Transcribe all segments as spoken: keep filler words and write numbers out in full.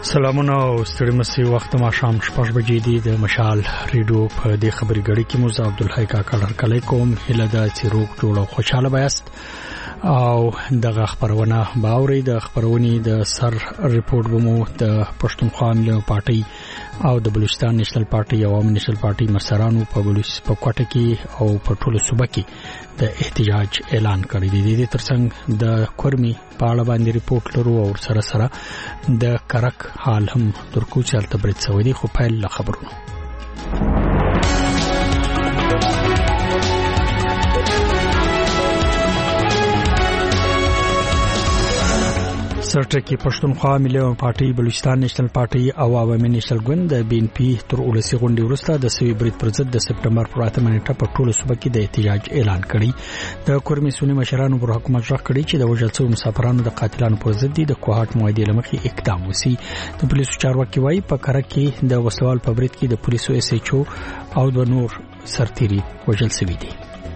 سلامونه او ستړي مسي وخت ما شام شپږ بجې دی د مشال ریډیو په دې خبري غړي کې موږ عبدالحی کاکړ هرکلی کوم هله دا چې روغ جوړ او خوشاله بایست او دغه خبرونه باوري د خبرونې د سر ریپورت بمو د پښتونخوا ملي پارټي او د بلوچستان نېشنل پارټي او عوامي نېشنل پارټي مسرانو په بلوچ په کوټه کې او په ټولو صوبه کې د احتجاج اعلان کړی دی. د ترڅنګ د کورمي په اړه باندې ریپورت لرو او سره سره د کرک حال هم ترکو چالت برید سوي دي. خو پیل خبرونه سرټکی پښتونخوا ملي پارټي بلوچستان نېشنل پارټي او عوامي نېشنل ګوند د بي ان پي تر ولسی غونډې وروسته د سوي برید پر ضد د سپټمبر پر اتمه نیټه په ټولو صوبه کې د احتجاج اعلان کړی. د کورمي سونی مشرانو پر حکومت ځخ کړی چې د وژل شوو مسافرانو د قاتلانو پر ضد د کوهات معاهده لمخې اقدام وسی. د پولیسو چارواکي وایي په کرک کې د وسوال په برید کې د پولیسو اس ایچ او او د نور سرتيري وژل شوي دي.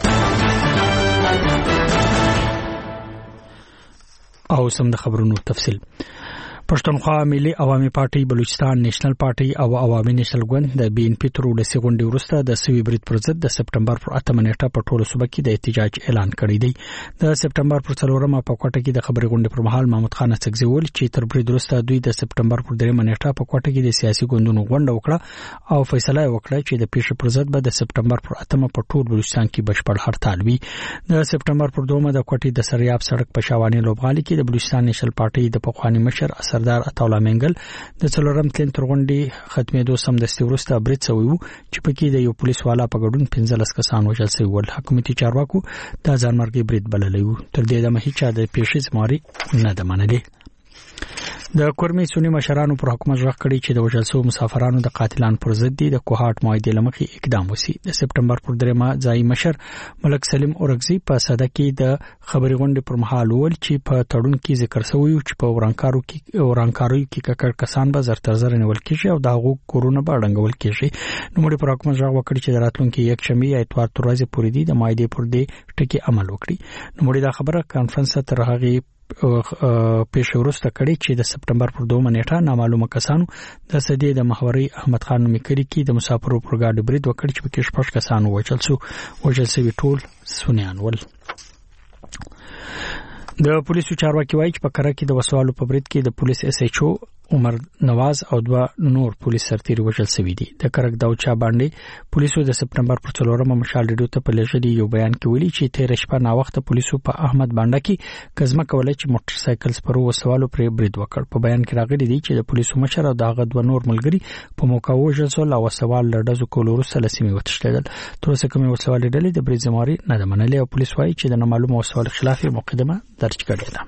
او سم د خبرونو تفصیل. پښتونخوا ملي عوامي پارټي بلوچستان نېشنل پارټي او عوامي نېشنل ګوند د بي ان پي تر ولسی غونډې وروسته د سوي برید پر ضد د سپټمبر پر اتمه نیټه په ټولو صوبه کې د احتجاج اعلان کړی دی. د سپټمبر پر څلورمه په کوټه کې د خبري غونډې پر مهال محمود خان څکزي ول چې تر برید وروسته دوی د سپټمبر پر دریمه نیټه په کوټه کې د سیاسي ګوندونو غونډه وکړه او فیصله وکړه چې د پیښې پر ضد به د سپټمبر پر اتمه په ټول بلوچستان کې بشپړ هړتال وي. د سپټمبر پر دومه د کوټې د سریاب سړک په شاوانی لوبغالي کې د بلوچستان نېشنل پارټي د پخوانی مشر اثردار عطاالله منګل د څلورم تلین تر غونډې ختمېدو سم دستي وروسته برید شوی و چې پکې د یو پولیس والا په ګډون پنځلس کسان وژل شوي ول. حکومتي چارواکو دا ځانمرګي برید بللی و. تر دې دمه هیڅ د پیښې زماري نه ده منلې. د کورمي سونی مشرانو پر حکومت ځخ کړی چې د وژل شوو مسافرانو د قاتلانو پر ضد د کوهات معاهده لمخې اقدام وسی. د سپټمبر پر دریمه ځای مشر ملک سلیم اورګزی په صدا کې د خبري غونډې پر مهال ول چې په تړون کې ذکر شوی چې په ورانکارو کې ورانکاروي کې ککړ کسان به زر تر زر نیول کېږي او دا غو کورونه به ډنګول کېږي. نو موږ پر حکومت ځخ وکړي چې راتلونکي یک شنبه یا اتوار تر ورځې پورې د معاهده پر دې ټکی عمل وکړي. نو موږ دا خبره کانفرنس تر هغه پیښه ورسته کړي چې د سپټمبر پر دومره نیټه نامعلومه کسانو د سدي د محوري احمد خان میکری کې د مسافرو پر ګاډي برید وکړ چې پکې شپږ کسانو وژل شو وژل شوی ټول سونیان ول. د پولیسو چارواکي وایي چې په کرک کې د وسوالو په برید کې د پولیس اس ایچ او عمر نواز او دوا نور پولیس سرتیري وژل شوي دي. د کرک داوچا باندې پولیسو د سپټمبر پر څلورمه مشال ریډیو ته په لږه یو بیان کې ویلي چې تیر شپه نا وخت پولیسو په احمد باندې کې کزمه کولای چې موټر سایکل سپرو وسوالو پر برید وکړ. په بیان کې راغلي دي چې د پولیسو مشر او دغه دوا نور ملګری په موقع وژل شول او وسوال لړدو کول وروسته لسمه وتښتیدل. تر اوسه کومه وسوال ډلې د برید زماري نه ده منلې او پولیس وایي چې د نامعلومه وسوال خلاف مقدمه درج کړې ده.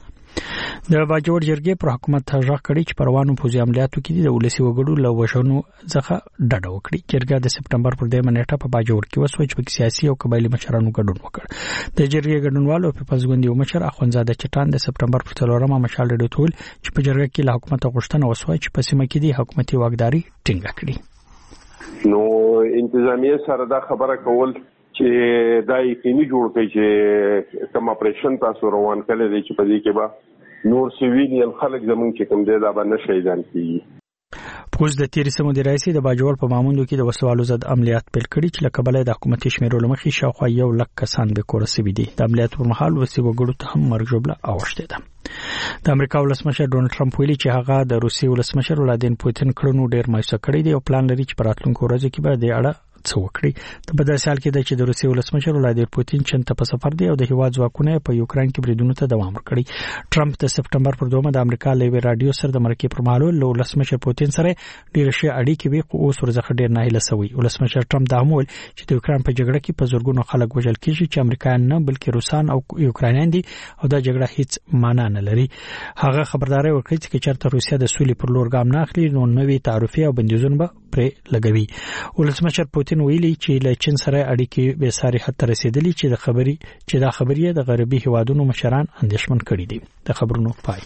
د باجوړ جرګې پر حکومت ځخ کړي چې پروانو پوزي عملیاتو کې د ولسی وګړو له وښونو ځخه ډډه وکړي. جرګه د سپټمبر پر دیمه نیټه په باجوړ کې وسوي چې سیاسي او قبایلی مشرانو ګډون وکړ. د جرګې ګډونوالو په پزګوندي او مشر اخوندزاده چټان د سپټمبر پر څلورمه مشال ډډه ټول چې په جرګه کې له حکومت غوښتنه وسوي چې په سیمه کې د حکومتي واکداري ټینګه کړي. نو انتظامیه سره دا خبره کول چې دا یقیني جوړ کړي چې کوم اپریشن تاسو روان کړی دی چې په دې کې به نور سیویلیان خلک زمونږ چې کوم دی دا به نه شهیدان کیږي. پوز د تیری سمو د رئیس د باجوړ په ماموندو کې د وسوالو ضد عملیات پیل کړي چې لکه بلې د حکومتي شمیرو لمخې شاوخوا یو لک کسان به کور سوي دي. د عملیات پر مهال وسی وګړو ته هم مرګ جوړه اوښته ده. د امریکا ولسمشر ډونالد ټرمپ ویلي چې هغه د روسي ولسمشر ولادین پوتین کړنو ډیر مایوسه کړی دی او پلان لري چې په راتلونکو ورځو کې به د اړه څه وکړي. د بداسي حال کې د چې د روسي ولسمشر ولادیر پوتین چین ته په سفر دی او د هیواد ځواکونه په یوکرين کې بریدونو ته دوام ورکړي. ټرمپ د سپټمبر پر دومره د امریکا لوی رادیو سره د مرکې پر مهال له ولسمشر پوتین سره ډیر شي اړیکې وي خو اوس ورځخه ډیر نه هله سوي. ولسمشر ټرمپ دا هم ویل چې د یوکرين په جګړه کې په زورګونو خلک وژل کیږي چې امریکایان نه بلکې روسان او یوکرانیان دي او دا جګړه هیڅ معنی نه لري. هغه خبرداري ورکړي چې چېرته روسیا د سولې پر لور ګام نه اخلي نو نوې تعرفي او بندیزونه به پر لګوي. ولسمشر پوتین ویلي چې له چین سره اړیکې به ساري حد ته رسیدلې چې د خبري چې دا خبري د غربي هوادونو مشران اندېښمن کړي دي. د خبرونو پای.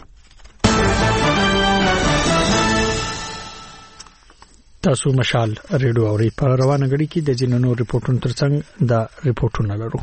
تاسو مشال ریډیو اوري په روانه غړي کې د جنونو ریپورتونو ترڅنګ دا ریپورتونه لرو.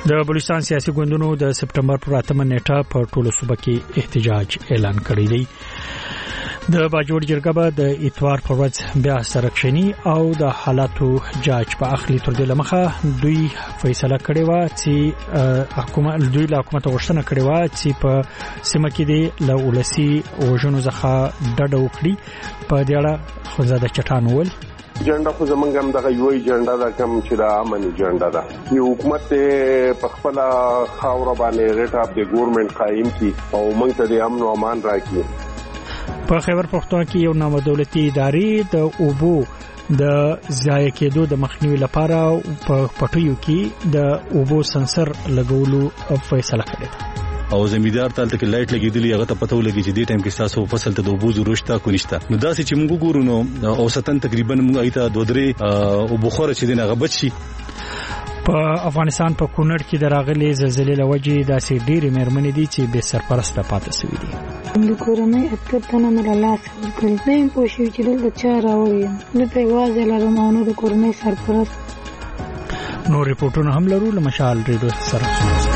د بلوچستان سیاسي ګوندونو د سپټمبر پر اتمه نیټه په ټولو صوبه کې احتجاج اعلان کړی دی. د باجوړ جرګه به د اتوار پر ورځ بیا سرکشنی او د حالاتو جاج په اخلي تر دې لمخه دوی فیصله کړې و چې حکومت دوی له حکومت غوښتنه کړې و چې په سیمه کې د لولسی وژنو ځخه ډډه وکړي. په دې اړه خزاده چټان ول جنډا خو زمونږ هم دغه یوې جنډا دا کم چې دا امني جنډا ده. یو حکومت په خپل خاور باندې ریټ اپ د ګورنمنت قائم کی او موږ ته د امن او امان راکړي. په خیبر پختونخوا کې یو نامدولتي ادارې د اوبو د ضایع کېدو د مخنیوي لپاره په پټیو کې د اوبو سنسر لګولو فیصله کړې ده. او زمیدار تلته کې لایټ لګیدلی هغه ته پته ولګي چې دې ټایم کې تاسو فصل ته د اوبو ضرورت تا کو نشته. نو داسې چې موږ ګورو نو اوسطن تقریبا موږ ایته دوه درې او بخوره چې دغه غبط شي. په افغانستان په کونړ کې دراغلي زلزلې لوجې داسې ډېرې مېرمنې دي چې به سرپرسته پاتې شوې دي. د کورنۍ اتکر تنه مې لاس ورکړي نه يم پوښي چې دلته چا راوړي نه په واځه لرم او نو د کورنۍ سرپرست. نو ریپورتونه هم لرو له مشال ریډیو سره.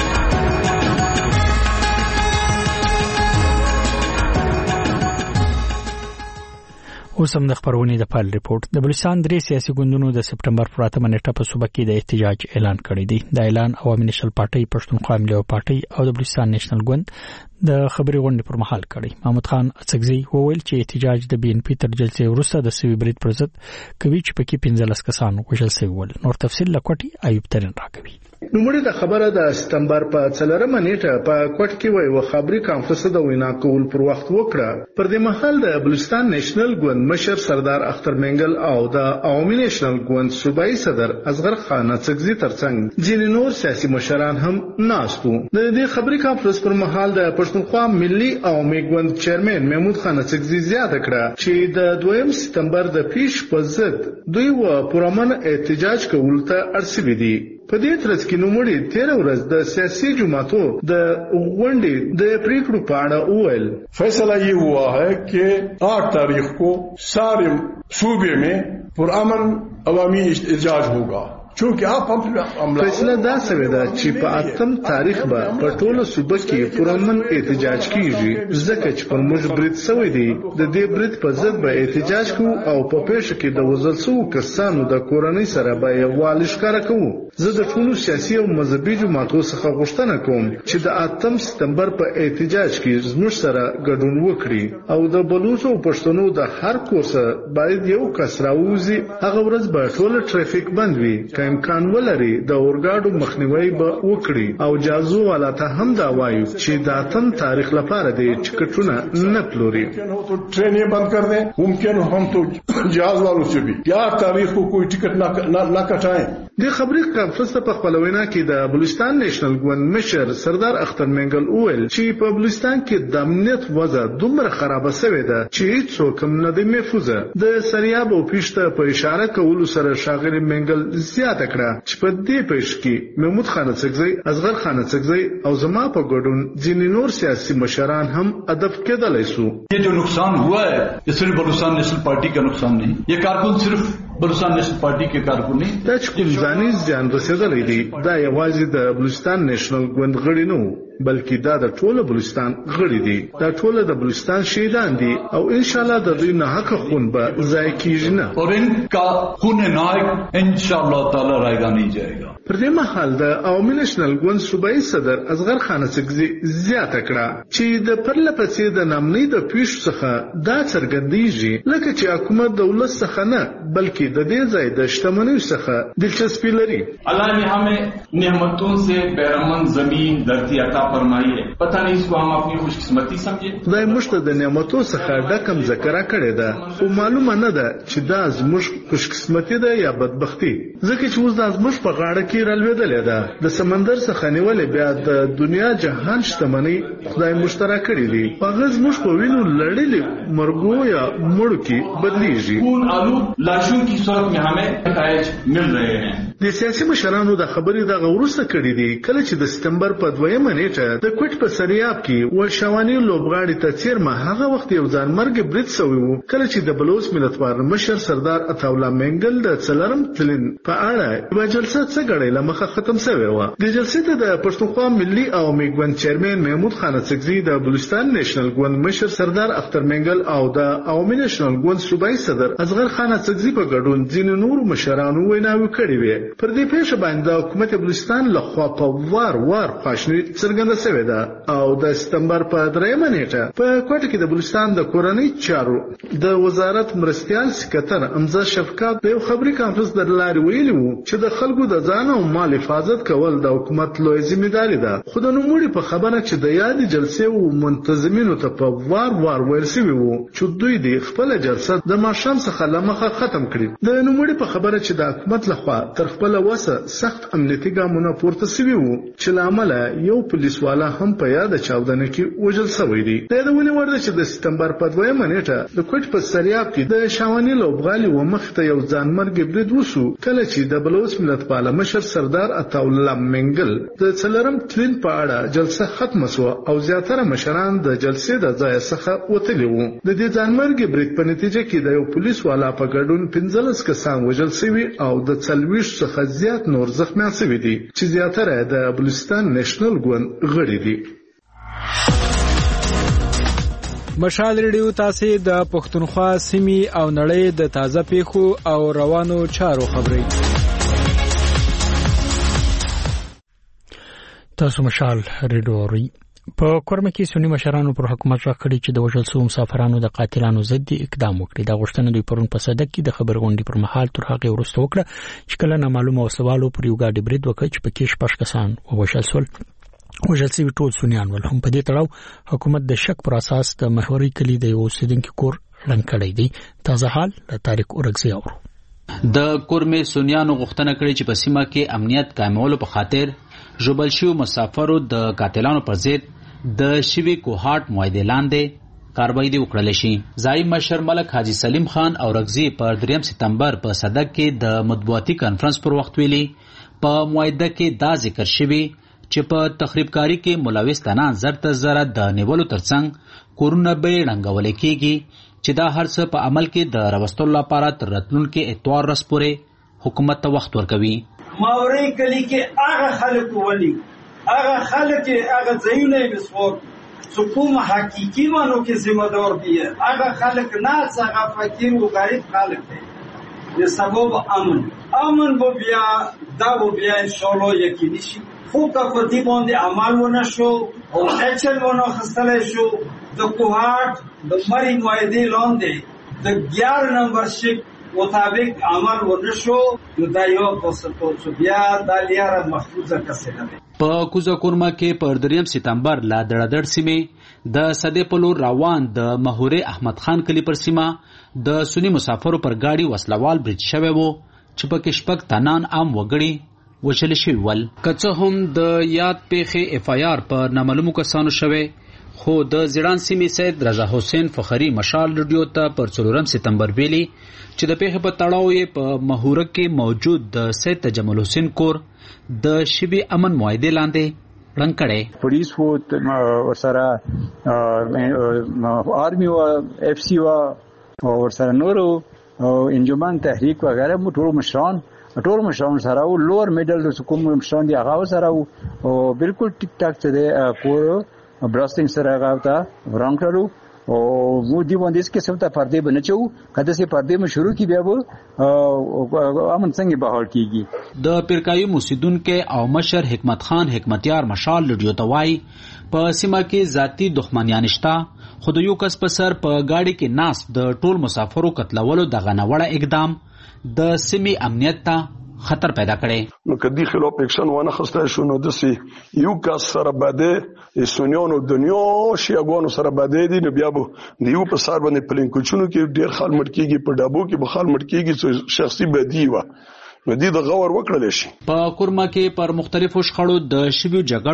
اوس هم د خبرونې د پال ریپورت. د بلوچستان درې سیاسي ګوندونو د سپټمبر پر اتمه نیټه په صوبه کې د احتجاج اعلان کړی دی. د اعلان عوامي نېشنل پارټي، پښتونخوا ملي پارټي او د بلوچستان نېشنل ګوند د خبري غونډې پر مهال کړی. محمد خان اڅکزي وویل چې احتجاج د بي ان پی تر جلسې وروسته د سوي برید پر ضد کوي چې پکې پنځلس کسان وژل شوي ول. نور تفصیل لکوټي ایوب ترين راکوي. نوموړي د خبره د سپتمبر په څلورمه نیټه په کوټ کې وای و خبري کانفرنس د وینا کول پر وخت وکړه. پر دې مهال د بلوچستان نېشنل ګوند مشر سردار اختر منګل او د عوامي نېشنل ګوند صوبایي صدر اصغر خان اڅکزي ترڅنګ ځینې نور سیاسي مشران هم ناستو. د دې خبري کانفرنس پر مهال د پښتونخوا ملي عوامي ګوند چیرمن محمود خان اڅکزي زیاته کړه چې د دویم سپتمبر د پیش په ضد دوی و پرامن احتجاج کول ته اړسوي دي. په دې ترڅ کې نوموړي تیر ورځ د سیاسي جماعتوں د غونډې د پریکړو په اړه وویل. فیصلہ یہ ہوا ہے کہ آٹھ تاریخ کو سارے صوبے میں پرامن عوامی احتجاج ہوگا. چونکه اپ هم فیصله دا سوي ده چې په اتم تاریخ به په ټولو صوبه کې پرامن احتجاج کیږي ځکه چې پر موږ برید سوی دی. د دې برید په ضد به احتجاج کوو او په پیښه کې د وژل شوو کسانو د کورنۍ سره به یووالی ښکاره کوو. زه د ټولو سیاسي او مذهبي جماعتونو څخه غوښتنه کوم چې د اتم سپتمبر په احتجاج کې زموږ سره ګډون وکړي او د بلوچو او پښتنو د هر کورسه باید یو کس راوځي. هغه ورځ به ټول ټریفیک بند وي. امکان ولري د اورګاډو مخنیوي به وکړي او جازو والا ته هم دا وایو چې د اتم تاریخ لپاره د ټکټونه نه پلوري. ټرینې بند کړ دې ممکن هم تو جاز والو سے بھی یار تاریخ کو کوئی ټکټ نه نه کټائیں. د خبري کانفرنس په خپل وینا کې د بلوچستان نېشنل ګوند مشر سردار اختر منګل وویل چې په بلوچستان کې د امنیت وضع دومره خراب شوې ده چې هیڅوک هم نه دی محفوظه. د سریاب او پیشته په اشاره کولو سره شاغر منګل زیاته کړه چې په دې پیښ کې محمود خان اڅکزي، اصغر خان اڅکزي او زما په ګډون ځینې نور سیاسي مشران هم هدف کېدلای شو. یہ جو نقصان ہوا ہے یہ صرف بلوچستان نیشنل پارٹی کا نقصان نہیں. یہ کارکن صرف بلوچستان نیشنل پارٹی کے کارکن نہیں. دا چې کوم ځاني ځان رسېدلی دی دا یوازې د بلوچستان نېشنل ګوند غړي نه وو بلکې دا د ټوله بلوچستان غړي دي. دا ټوله د بلوچستان شهیدان دي او ان شاء الله د دوی نه حق خون به ضایع کیږي نه اور ان کا خون نائق ان شاء الله تعالی رایگان نہیں جائے گا. پر دې مهال د عوامي نېشنل ګوند صوبایي صدر اصغر خان اڅکزي زیاته کړه چې د پرله پسې د نامنۍ د پیښو څخه دا څرګندېږي لکه چې حکومت دولت څخه نه بلکې د دې ځای د شتمنیو څخه دلچسپي لري. اللہ نے ہمیں نعمتوں سے بیرمن زمین دھرتی عطا فرمائی ہے. پتہ نہیں اس کو ہم اپنی خوش قسمتی سمجھے. خدای موږ ته د نعمتو څخه ډکم ذکر کړی ده خو معلومه نه ده چې دا زموږ خوش قسمتی ده یا بدبختی ځکه چې اوس دا زموږ په غاړه کې رالوېدلې ده. د سمندر څخه نیولې بیا د دنیا جهان شتمنۍ خدای مشترک کړی دي. هغه زموږ په وینو لړلې مرګو یا مړو کې بدلیږي. خون آلود لاشوں کی صورت میں ہمیں نتائج مل رہے ہیں. د سیاسي مشرانو د خبرې د غورسته کړې دي کله چې د سپتمبر په دویمه نیټه د کوټ په سریاب کې ولشوانی لوبغاړي ته چیرمه هغه وخت یو ځان مرګ برید شوی وو کله چې د بلوچ ملتپال مشر سردار عطاالله منګل د څلرم تلین په اړه یو جلسه څه غړې لمخه ختم شوی و. د جلسې ته د پښتونخوا ملي عوامي ګوند چیرمن محمود خان اڅکزي د بلوچستان نېشنل ګوند مشر سردار اختر منګل او د عوامي نېشنل ګوند صوبایي صدر اصغر خان اڅکزي په ګډون ځینې نور مشرانو ویناوي کړې وې. پر دې پیښه باندې د حکومت بلوچستان لخوا په وار وار خواشني څرګنده شوې ده او د سپتمبر په دریمه نیټه په کوټه کې د بلوچستان د کورنۍ چارو د وزارت مرستيال سکرټر امزه شفقات په خبري کانفرنس د لارې ویلي وو چې د خلکو د ځان او مال حفاظت کول د حکومت لوی ځمېداري ده. خو د نوموړي په خبره چې د یادې جلسې او منتظمینو ته په وار وار ویل شوي وو چې دوی د خپل جلسه د ماښام څخه لمخه ختم کړي. د نوموړي په خبره چې د حکومت لخوا تر خپل وسه سخت امنیتي ګامونه پورته شوي وو چې لامل یو پولیس والا هم په یاد چاودنه کې وژل شوی دی. د دې ورده چې د سپتمبر په دویمه نیټه د کوټ په سریاب کې د شاونی لوبغالي و مخته یو ځانمرګ برید وشو کله چې د بلوچ ملتپال مشر سردار عطاالله منګل د څلرم تلین په اړه جلسه ختمه شو او زیاتره مشران د جلسې د ځای څخه وتلي وو. د دې ځانمرګ برید په نتیجه کې د یو پولیس والا په ګډون پنځلس کسان وژل شوي او د څلوېښت څخه زیات نور زخمیان شوي دي چې زیاتره د بلوچستان نېشنل ګوند غړي دي. مشال ریډیو تاسو د پښتونخوا سیمې او نړۍ د تازه پیښو او روانو چارو خبري تاسو مشال ریډیو ری په کورمه کې سنی مشرانو پر حکومت راکړي چې د وژل شوو مسافرانو د قاتلانو ضد اقدام وکړي. دا غوښتنه دوی پرون په صدق کې د خبر غونډې پر مهال تر هغه وروسته وکړه چې کله نامعلومه وسوالو پر یو ګاډي برید وکړ چې پکې شپږ کسان وژل شول. وژل شوي ټول سنیان ول. هم په دې تړاو حکومت د شک پر اساس د محوري کلی د یو اوسیدونکو کور ړنګ کړی دی. تازه حال د تاریخ اورګزي اورو. د کورمه سنیانو غوښتنه کړې چې په سیمه کې امنیت قائمولو په خاطر ژوبل شوو مسافرو د قاتلانو پر ضد د شوي کوهاټ معاهده لاندې کاروایی دی وکړل شي. زعیم مشر ملک حاجی سلیم خان او رغزی پر دریم سپتمبر په صدق کې د مطبوعاتي کانفرنس پر وخت ویلي په معاهده کې دا ذکر شوی چې په تخریبکاری کې ملوث تنان زرت زره د نیولو ترڅنګ کورونه به ړنګول کېږي چې دا هر څه په عمل کې د راوستلو لپاره تر راتلونکي اتوار ورځ پورې حکومت ته وخت ورکوي. ماوري کلی کې هغه خلک ولي هغه خلک هغه ځایونه مسوق چې کوم حقيقي مانو کې ذمہ دار دي هغه خلک نه څنګه فقیر او غریب خلک دي د سبب امن امن به بیا دا به بیا ان شاء الله یقیني شي. خو که په دې باندې عمل ونه شو او اکشن ونه خستل شو د کوهاټ د مری معاهده لاندې د ګیار نمبر شپ مطابق عمل ونه شو نو دا یو پوسټو چې بیا د لیاره محفوظه کسه ده. په کوزه کورما کې پر دریم سپتمبر لا دړدړ سیمه د صدې په لور روان د مهوره احمد خان کلی پر سیمه د سنی مسافرو پر گاډي وسلوال برید شوی وو چې په کې شپږ تنان عام وګړي وشل شوی ول. کڅه هم د یاد پیښې اف آی آر پر نامعلومو کسانو شوی خو د زیړان سیمې سید رضا حسین فخری مشال ریډیو ته پر څلورم سپتمبر ویلي چې د پیښې په تړاو یې په مهوره کې موجود د سید تجمل حسین کور د شبي امن معاهده لاندې ړنګ کړي. پولیس وو ورسره آرمي و اف سی و ورسره نورو انجمن تحریک وغیرہ مو ټول مشران ټول مشران سره او لوور میډل د کوم مشران دی هغه سره او بالکل ټیک ټاک ته د کور براسټینګ سره هغه تا ورنګ کړو او مو دی باندې کې څه ته پردې بنچو کله چې پردې مو شروع کی بیا وو امن څنګه بهال کیږي. د پیرکایي موسیدونکو او مشر حکمت خان حکمتیار مشال ریډیو توای په سیمه کې ذاتی دښمنیان شته خو د یو کس په سر په گاډي کې ناس د ټول مسافرو قتلولو د غنوړه اقدام د سیمې امنیت ته خطر پیدا کړي. نو کدي خلاف اکشن ونه خسته شو نو د سی یو کس سره باندې سونیونو دنیا شیګونو سره باندې دي نو بیا به دیو په سر باندې پلینکوچونو کې ډیر خال مټ کیږي په ډابو کې به خال مټ کیږي شخصي بدی و نو دې د غور وکړل شي. په کورما کې پر مختلفو شخړو د شویو جګړو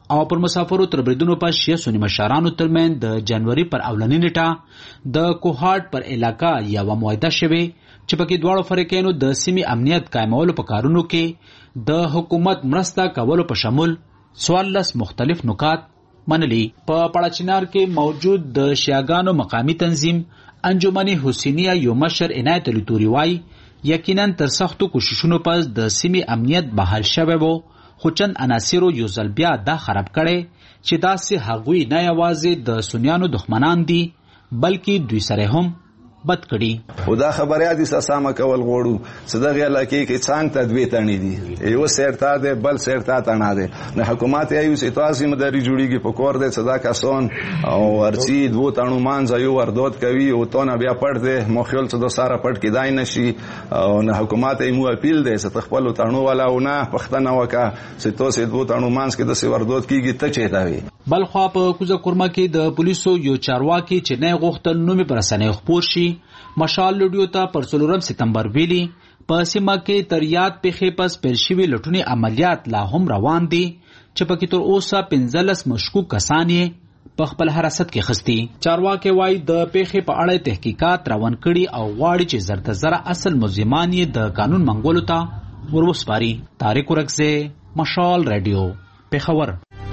او پر مسافرو تر بریدونو په شیعه سنی مشرانو ترمن د جنوري پر اولنۍ نیټه د کوهاټ پر علاقہ یو معاهده شوه چې پکې دواړو فریقینو د سیمې امنیت قائمولو په کارونو کې د حکومت مرسته کولو په شمول څوارلس مختلف نکات منلي. په پړاچینار کې موجود د شیعاګانو مقامی تنظیم انجمن حسینیه یو مشر عنایت علي توري وایي یقینا تر سختو کوششونو پس د سیمې امنیت بحال شوی وو، خو چند عناصرو یو ځل بیا دا خراب کړي چې داسې هغوی نه یوازې د سنیانو دښمنان دي بلکې دوی سره هم بد کړي. او دا خبريات دي سامه کول غوړو صدغه علاقې کې څنګه تدوی تانی دي یو سرتا ده بل سرتا تنا ده نه حکومت ایو سیتواسي مداري جوړیږي په کور ده صدا کسون او ورچی دو تانو مان ځایو وردوت کوي او تونه بیا پړ ده مخیل څه د ساره پټ کې دای نشي او نه حکومت ایمو اپیل ده ست خپل تانو والا او نه پښتنه وکا سیتوسي دو تانو مانس کې د سی وردوت کیږي ته چي داوي. بل خو په کوزه کورما کې د پولیسو یو چارواکي چې نه غوښتل نومي پرسنې خپور شي مشال لډیو ته پر څلورم سپتمبر ویلي په سیمه کې تر یاد پیښې پس پیل شوي لټونې عملیات لا هم روان دي چې پکې تر اوسه پنځلس مشکوک کسان یې په خپل حراست کې خستي. چارواکي وایي د پیښې په اړه تحقیقات روان کړي او غواړي چې زر زره اصل ملزمان یې د قانون منګولو ته وروسپاري. طارق ورکزه، مشال رادیو، پېښور.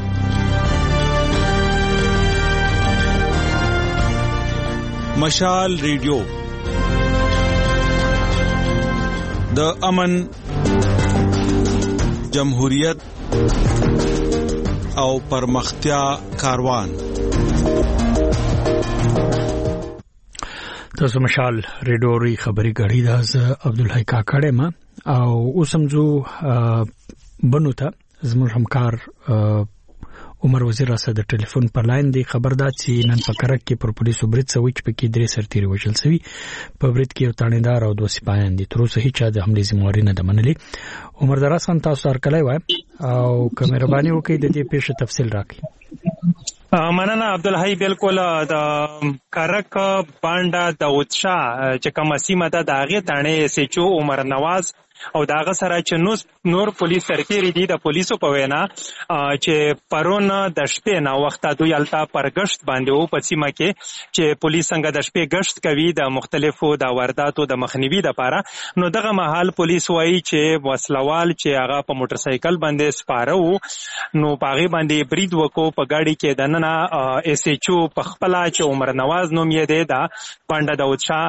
مشال ریډیو د امن، جمهوریت او پرمختیا کاروان. تاسو مشال ریډیو ری خبري غړي دا ز عبدالحی کاکړه ما او اوسمزو بنو ته زموږ همکار عمر وزیر راسه د ټلیفون پر لاین دی. خبردار چې نن په کرک کې پر پولیسو برید سوي چې پکې درې سرتیري وژل سوي. په برید کې یو تانیدار او دوه سپایان دي. تر اوسه هیڅ د حمله ذمہواری نه ده منلې. عمر دراسان تاسو هرکلی وای او که مهرباني وکړئ د دې پیښې تفصیل راکړئ. مننه عبدالحی. بالکل د کرک بانډا داود شاه چې کومه سیمه ده د هغې تاڼې سیچو عمر نواز او داغه سره چې نور پولیس سرتیري دي د پولیسو په وینا چې پرون د شپې نه وخت دوی التا پر گشت باندې او په سیمه کې چې پولیس څنګه د شپې گشت کوي د مختلفو د وارداتو د مخنیوي لپاره، نو دغه مهال پولیس وایي چې وسلوال چې هغه په موټر سایکل باندې سپاره وو نو پاغي باندې برید وکړو په گاډي کې دننه اس ایچ او په خپل چې عمر نواز نوم یې دی دا بانډا داود شاه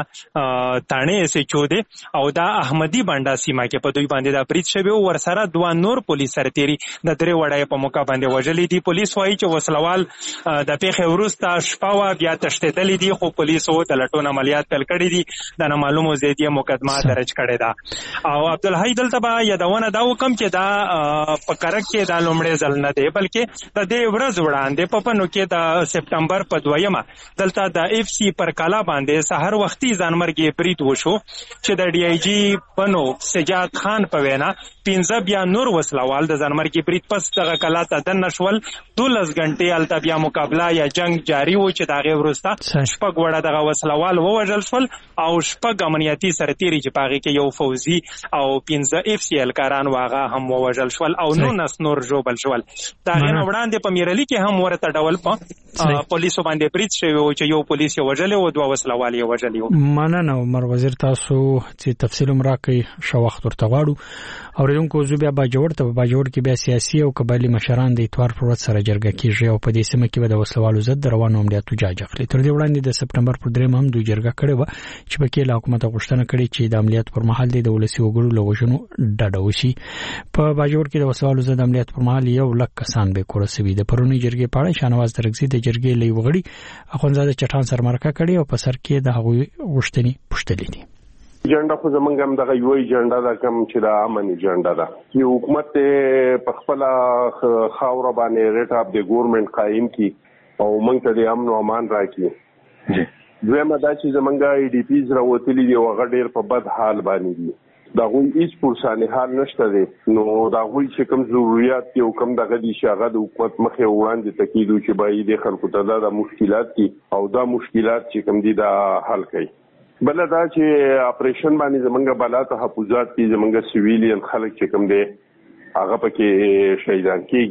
تانه اس ایچ او دی او دا احمدی بانډا سیمه کې په دوی باندې دا برید شوی او ورسره دوه نور پولیس سرتیري د درې وړای په موقع باندې وژلي دي. پولیس وایي چې وسلوال د پیښې وروسته شپه بیا تښتېدلي دي خو پولیسو د لټون عملیات پیل کړي دي د نامعلومو ذاتي مقدمه درج کړې ده. او عبدالحی دلته به یادونه دا وکم چې دا په کرک کې دا لومړی ځل نه دی بلکې د دې ورځ وړاندې په پنو کې د سپتمبر په دویمه دلته د اف سی پر کالا باندې سحر وختي ځانمرګي برید وشو چې د ډي آی جی پنو سجاد خان په وینا پنځه بیا نور وسلوال د ځانمرګي برید پس دغه کلا ته دننه شول. دولس غنټې هلته بیا مقابله یا جنگ جاري و چې د هغې وروسته شپږ وړه دغه وسلوال ووژل شول او شپږ امنیتي سرتیري چې په هغې کې یو فوزي او پنځه اف سی الکاران و هغه هم ووژل شول او نولس نور ژوبل شول. د هغې نه وړاندې په میرلي کې هم ورته ډول په پولیسو باندې برید شوی و چې یو پولیس یې وژلی و دوه وسلوال یې وژلي و. مننه عمر وزیر، تاسو چې تفصیل هم راکړئ ښه وخت ورته غواړو. اوریدونکو زه بیا باجوړ ته په باجوړ کې بیا سیاسي او قبایلي مشران د اتوار پر ورځ سره جرګه کیږي او په دې سیمه کې به د وسلوالو ضد د روانو عملیاتو جاج اخلي. تر دې وړاندې د سپتمبر پر درېیم هم دوی جرګه کړې وه چې پکې له حکومت غوښتنه کړې چې د عملیات پر مهال د ولسي وګړو له وژنو ډډه وشي. په باجوړ کې د وسلوالو ضد عملیات پر مهال یو لک کسان بې کوره سوي. د پرونۍ جرګې په اړه شاهنواز ترکزي د جرګې له یو غړي اخوندزاده چټان سره مرکه کړې او په سر کې د هغوی غوښتنې پوښتلې دي. جنډا خو زمونږ هم دغه یوه جنډا ده کوم چې د امن جنډا ده. یو حکومت په خپله خاوره باندې ریټ اف د ګورنمنټ قایم کړي او موږ ته د امن او امان راکړي. دویمه دا چې زمونږ ای ډي پیز راوتلي دي او هغه ډېر په بد حال باندې دي. د هغوی هېڅ پرساني حال نشته دی. نو د هغوی چې کوم ضروریات دي او کوم دغه دي چې هغه د حکومت مخې وړاندې ته کېدو چې باید دې خلکو ته دا د مشکلات دي او دا مشکلات چې کوم دي دا حل کوي. بل دا چې اپریشن باندې زمونږ بالا تحفظات دي، زمونږ سیویلین خلک چې کوم دی هغه پکې شهیدان کېږي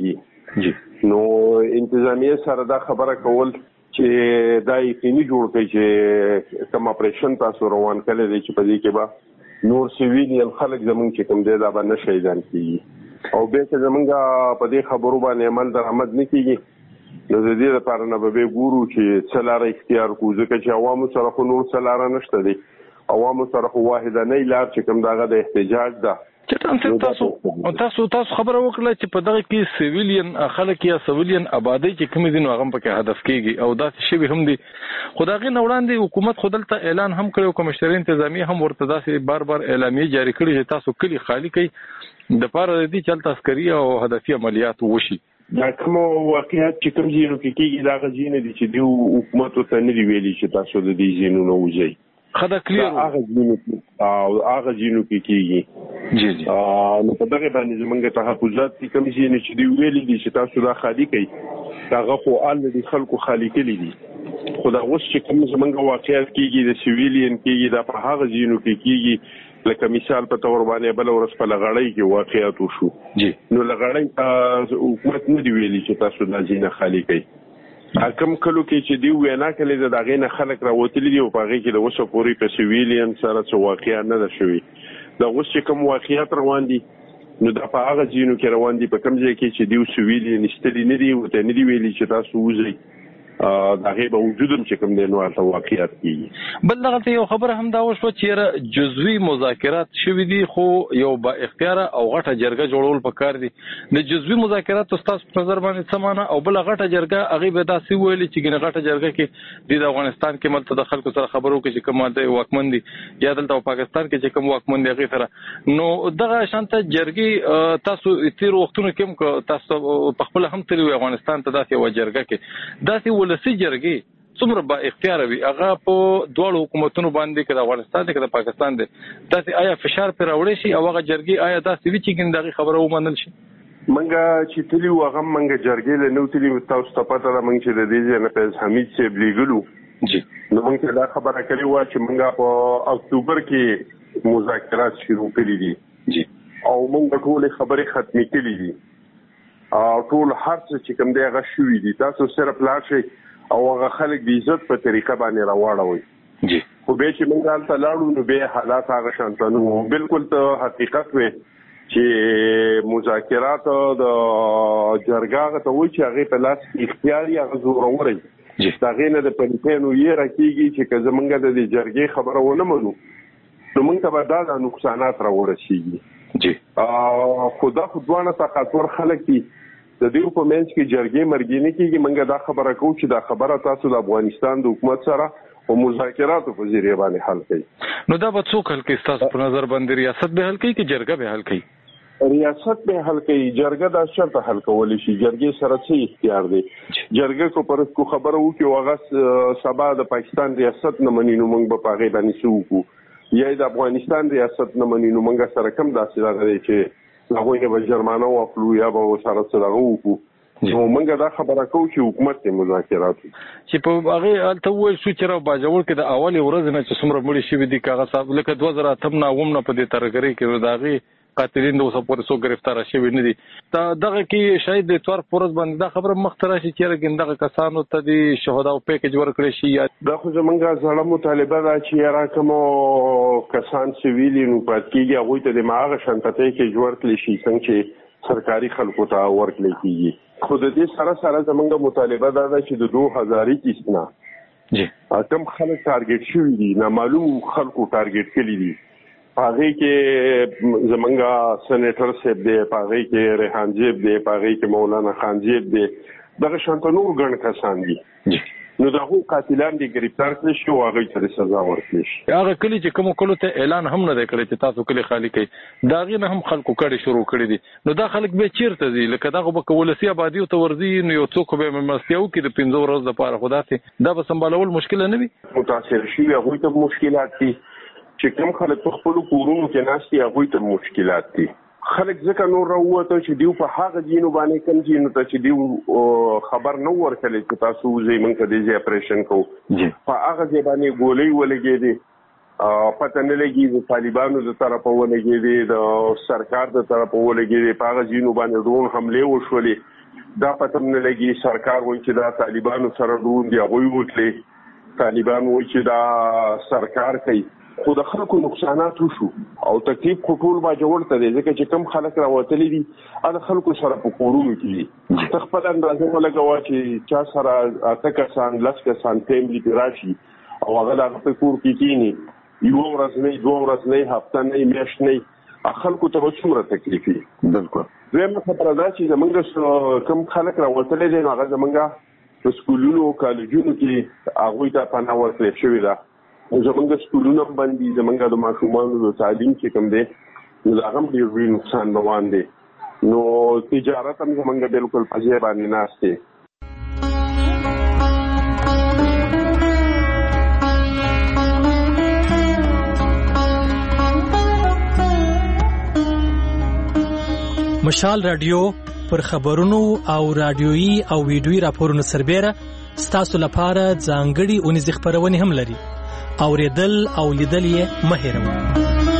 نو انتظامیه سره دا خبره کول چې دا یقیني جوړ کړي چې کوم اپریشن تاسو روان کړی دی چې په دې کې به نور سیویلین خلک زمونږ چې کوم دی دا به نه شهیدان کیږي او به چې زمونږ په دې خبرو باندې عمل درآمد نه کیږي نو د دې لپاره نه به ګورو چې څه لاره اختیار کړو ځکه چې عوامو سره خو نور څه لاره نشته دی عوامو سره خو واحدانه لار چې کوم دغه د احتجاج ده چې تاسو تاسو تاسو خبره وکړه چې په دغه کې سیویلین خلک یا سیویلین آبادی چې کوم دي نو هغه په کې هدف کیږي او دا شی هم دي خدای نه وړاندې حکومت خودلته اعلان هم کړو کمشنر انتظامی هم ورته داسې بار بار اعلامیه جاری کړي چې تاسو کلی خالی کړئ د پاره د دې چلته عسکري او هدفي عملیات وشي دا کوم واقعیت چې کوم ځینو کې کېږي دا غزینه دي چې دی حکومت ته نه دی ویلي چې تاسو د دې ځینو نه وځي خدا کلیر هغه ځینو او هغه ځینو کې کېږي جی جی نو په دغه باندې زمونږ تحفظات دي کوم ځینو چې دی ویلي دي چې تاسو دا خالي کړئ هغه خو ال دي خلکو خالي کړي دي خو دا اوس چې کوم زمونږ واقعیت کېږي د سیویلین کېږي دا په هغه ځینو کې کېږي لکه مثال په تور باندې بل ورځ په لغړی کې واقعیت وشو جی نو لغړی حکومت نه دی ویلي چې تاسو د ځینه خالی کړئ کوم کلو کې چې دی وینا کړي د دغه نه خلک راوتلي دي او په هغه کې د وسو پوری په سیویلین سره څه واقعیا نه ده شوی دا اوس چې کوم واقعیت روان دي نو دا په هغه ځینو کې روان دي په کوم ځای کې چې دی سیویلین استلی نه دی او ته نه دی ویلي چې تاسو وځئ دا غي به وجودم چې کوم دی نو هغه واقعیت کیږي بل دغه ته یو خبره هم دا وشو چې جزوی مذاکرات شوي دي خو یو با اختیار او غټه جرګه جوړول پکار دي د جزوی مذاکرات تاسو په نظر باندې سمانه او بل غټه جرګه هغه به داسې ویلي چې غټه جرګه کې د افغانستان کې ملته د خلکو سره خبرو کې چې کوم د واکمن دي یا دلته پاکستان کې چې کوم واکمن دي هغه سره نو دغه شانته جرګي تاسو تیر وختونو کې تاسو په خپل هم تلوي افغانستان ته داسې و جرګه کې داسې ولسی جرګي څومره با اختیار وي هغه په دوه حکومتونو باندې کې د افغانستان کې د پاکستان دي تاسو آیا فشار پر راوړی شي او هغه جرګي آیا تاسو وی چې ګندغه خبره ومنل شي منګه چې تلی وغه منګه جرګي له نو تلی تاسو ته پته ده منګه چې د دې نه په حمید چې بلیګلو جی نو منګه دا خبره کړې و چې منګه په اکتوبر کې مذاکرات شروع کړي دي جی او منګه ټول خبرې ختمې کړي دي او ټول هر څه چې کوم دی هغه شوي دي تاسو صرف لاړ شئ او هغه خلک د عزت په طریقه باندې راوړوي جی خو به چې موږ هلته لاړو نو به حالات هغه شانته نو بالکل ته حقیقت وي چې مذاکرات د جرګه ته وایي چې هغه په لاس اختیاري هغه زوروري دا غینه د پنځینو یې راکېږي چې که زمونږ د دې جرګې خبره ونه منو نو موږ ته به دا نقصانات راورسیږي جی خدا خودوانه تقاطر خلک دي د دې په منځ کې جرګې مرګې نه کېږي موږ دا خبره کوو چې دا خبره تاسو د افغانستان د حکومت سره او مذاکراتو په ذریعہ باندې حل کړئ نو دا به څوک حل کوي تاسو په نظر باندې ریاست به حل کوي چې جرګه به حل کوي ریاست به حل کوي جرګه دا شرط حل کولی شي جرګې سره څه اختیار دی جرګه کو پر کو خبره وکي او هغه سبا د پاکستان ریاست نه مني نو موږ به پاغه باندې سوکو یا د افغانستان ریاست نه مني نو موږ سره کم داسې راغلی چې هغه نه به جرمانه واخلو یا به سره سره وکړو نو موږ دا خبره کوو چې حکومت ته مذاکرات چې په هغه الته وایي شو چې را باجوړ کې د اول ورځ نه چې څومره مړي شي دي کاغه صاحب لکه دوه زره اتم نه ومنه په دې ترګری کې داغي قاتلین د اوسه پورې سو گرفتار شوی نه دي دا دغه کې شاید د تور پورز باندې دا خبره مختره شي چې رګندغه کسانو ته د شهدا او پیکج ورکړي شي دا خو زمونږه ځړه مطالبه ده چې را کوم کسان سیویلی نو پات کېږي هغه ته د ماغه شانتته کې جوړ کړي شي څنګه چې سرکاري خلکو ته ورکړي کېږي خو د دې سره سره زمونږه مطالبه ده چې د دوه هزار اکیس نه جی کم خلک ټارګټ شوي دي نامعلوم خلکو ټارګټ کړي دي پاغي کې زمونږه سېنیټر صاحب دی پاغي کې ریحان جیب دی پاغي کې مولانا خان جیب دی دغه شانته نور ګڼ کسان دي نو دغه قاتلان دي گرفتار کړي شو هغه ته سزا ورکړي شي هغه کلی چې کوم کولو ته اعلان هم نه کړی چې تاسو کلی خالی کړي دا غي نه هم خلکو کړي شروع کړی دي نو دا خلک به چیرته دي لکه دغه به کولسي آبادی او تورزی نو یو څوک به مستیو کې د پنځو ورځې لپاره خدای دا به سمبالول مشکل نه وي متاثر شي هغه ته مشکلات دي چې کوم خلک په خپل کورونو کې ناشتي هغه ته مشکلات دي خلک ځکه نور راوته چې دیو په هغه جینو باندې کوم جینو ته چې دیو خبر نو ورکړي چې تاسو زې مونږ ته دې اپریشن کوو په هغه ځای باندې ګولې ولګې دي پته نه لګي د طالبانو د طرفه ولګې دي د سرکار د طرفه ولګې دي په هغه جینو باندې ډرون حمله وشولې دا پته نه لګي سرکار وایي چې دا طالبانو سره روان دي هغوی وکړي طالبان وایي چې دا سرکار کوي خو د خلکو نقصانات وشو او تکلیف خو ټول با جوړ ته دی ځکه چې کم خلک راوتلي دي هغه خلکو سره په کورونو کې دي ته خپل اندازه ولګوه چې چا سره اته کسان لس کسان فیملي پې راشي او هغه د هغه په کور کې کښېني یوه ورځ نه دوه ورځ نه هفته نه میاشت نه خلکو ته به څومره تکلیف وي بلکل دویمه خبره دا چې زمونږ کم خلک راوتلی دی نو هغه زمونږ په سکولونو کالجونو کې هغوی ته پناه ورکړل شوې ده زمونږ سکولونه هم بند دي زمونږ د ماشومانو د تعلیم چې کوم دی نو د هغه هم ډېر لوی نقصان روان دی نو تجارت هم زمونږ بلکل په ځای باندې ناست دی مشال رادیو پر خبرونو او رادیويي او ویډیويي راپورونو سربېره ستاسو لپاره ځانګړي اونیزې خپرونې هم لري. اوریدل او لیدل یې مه هېروئ.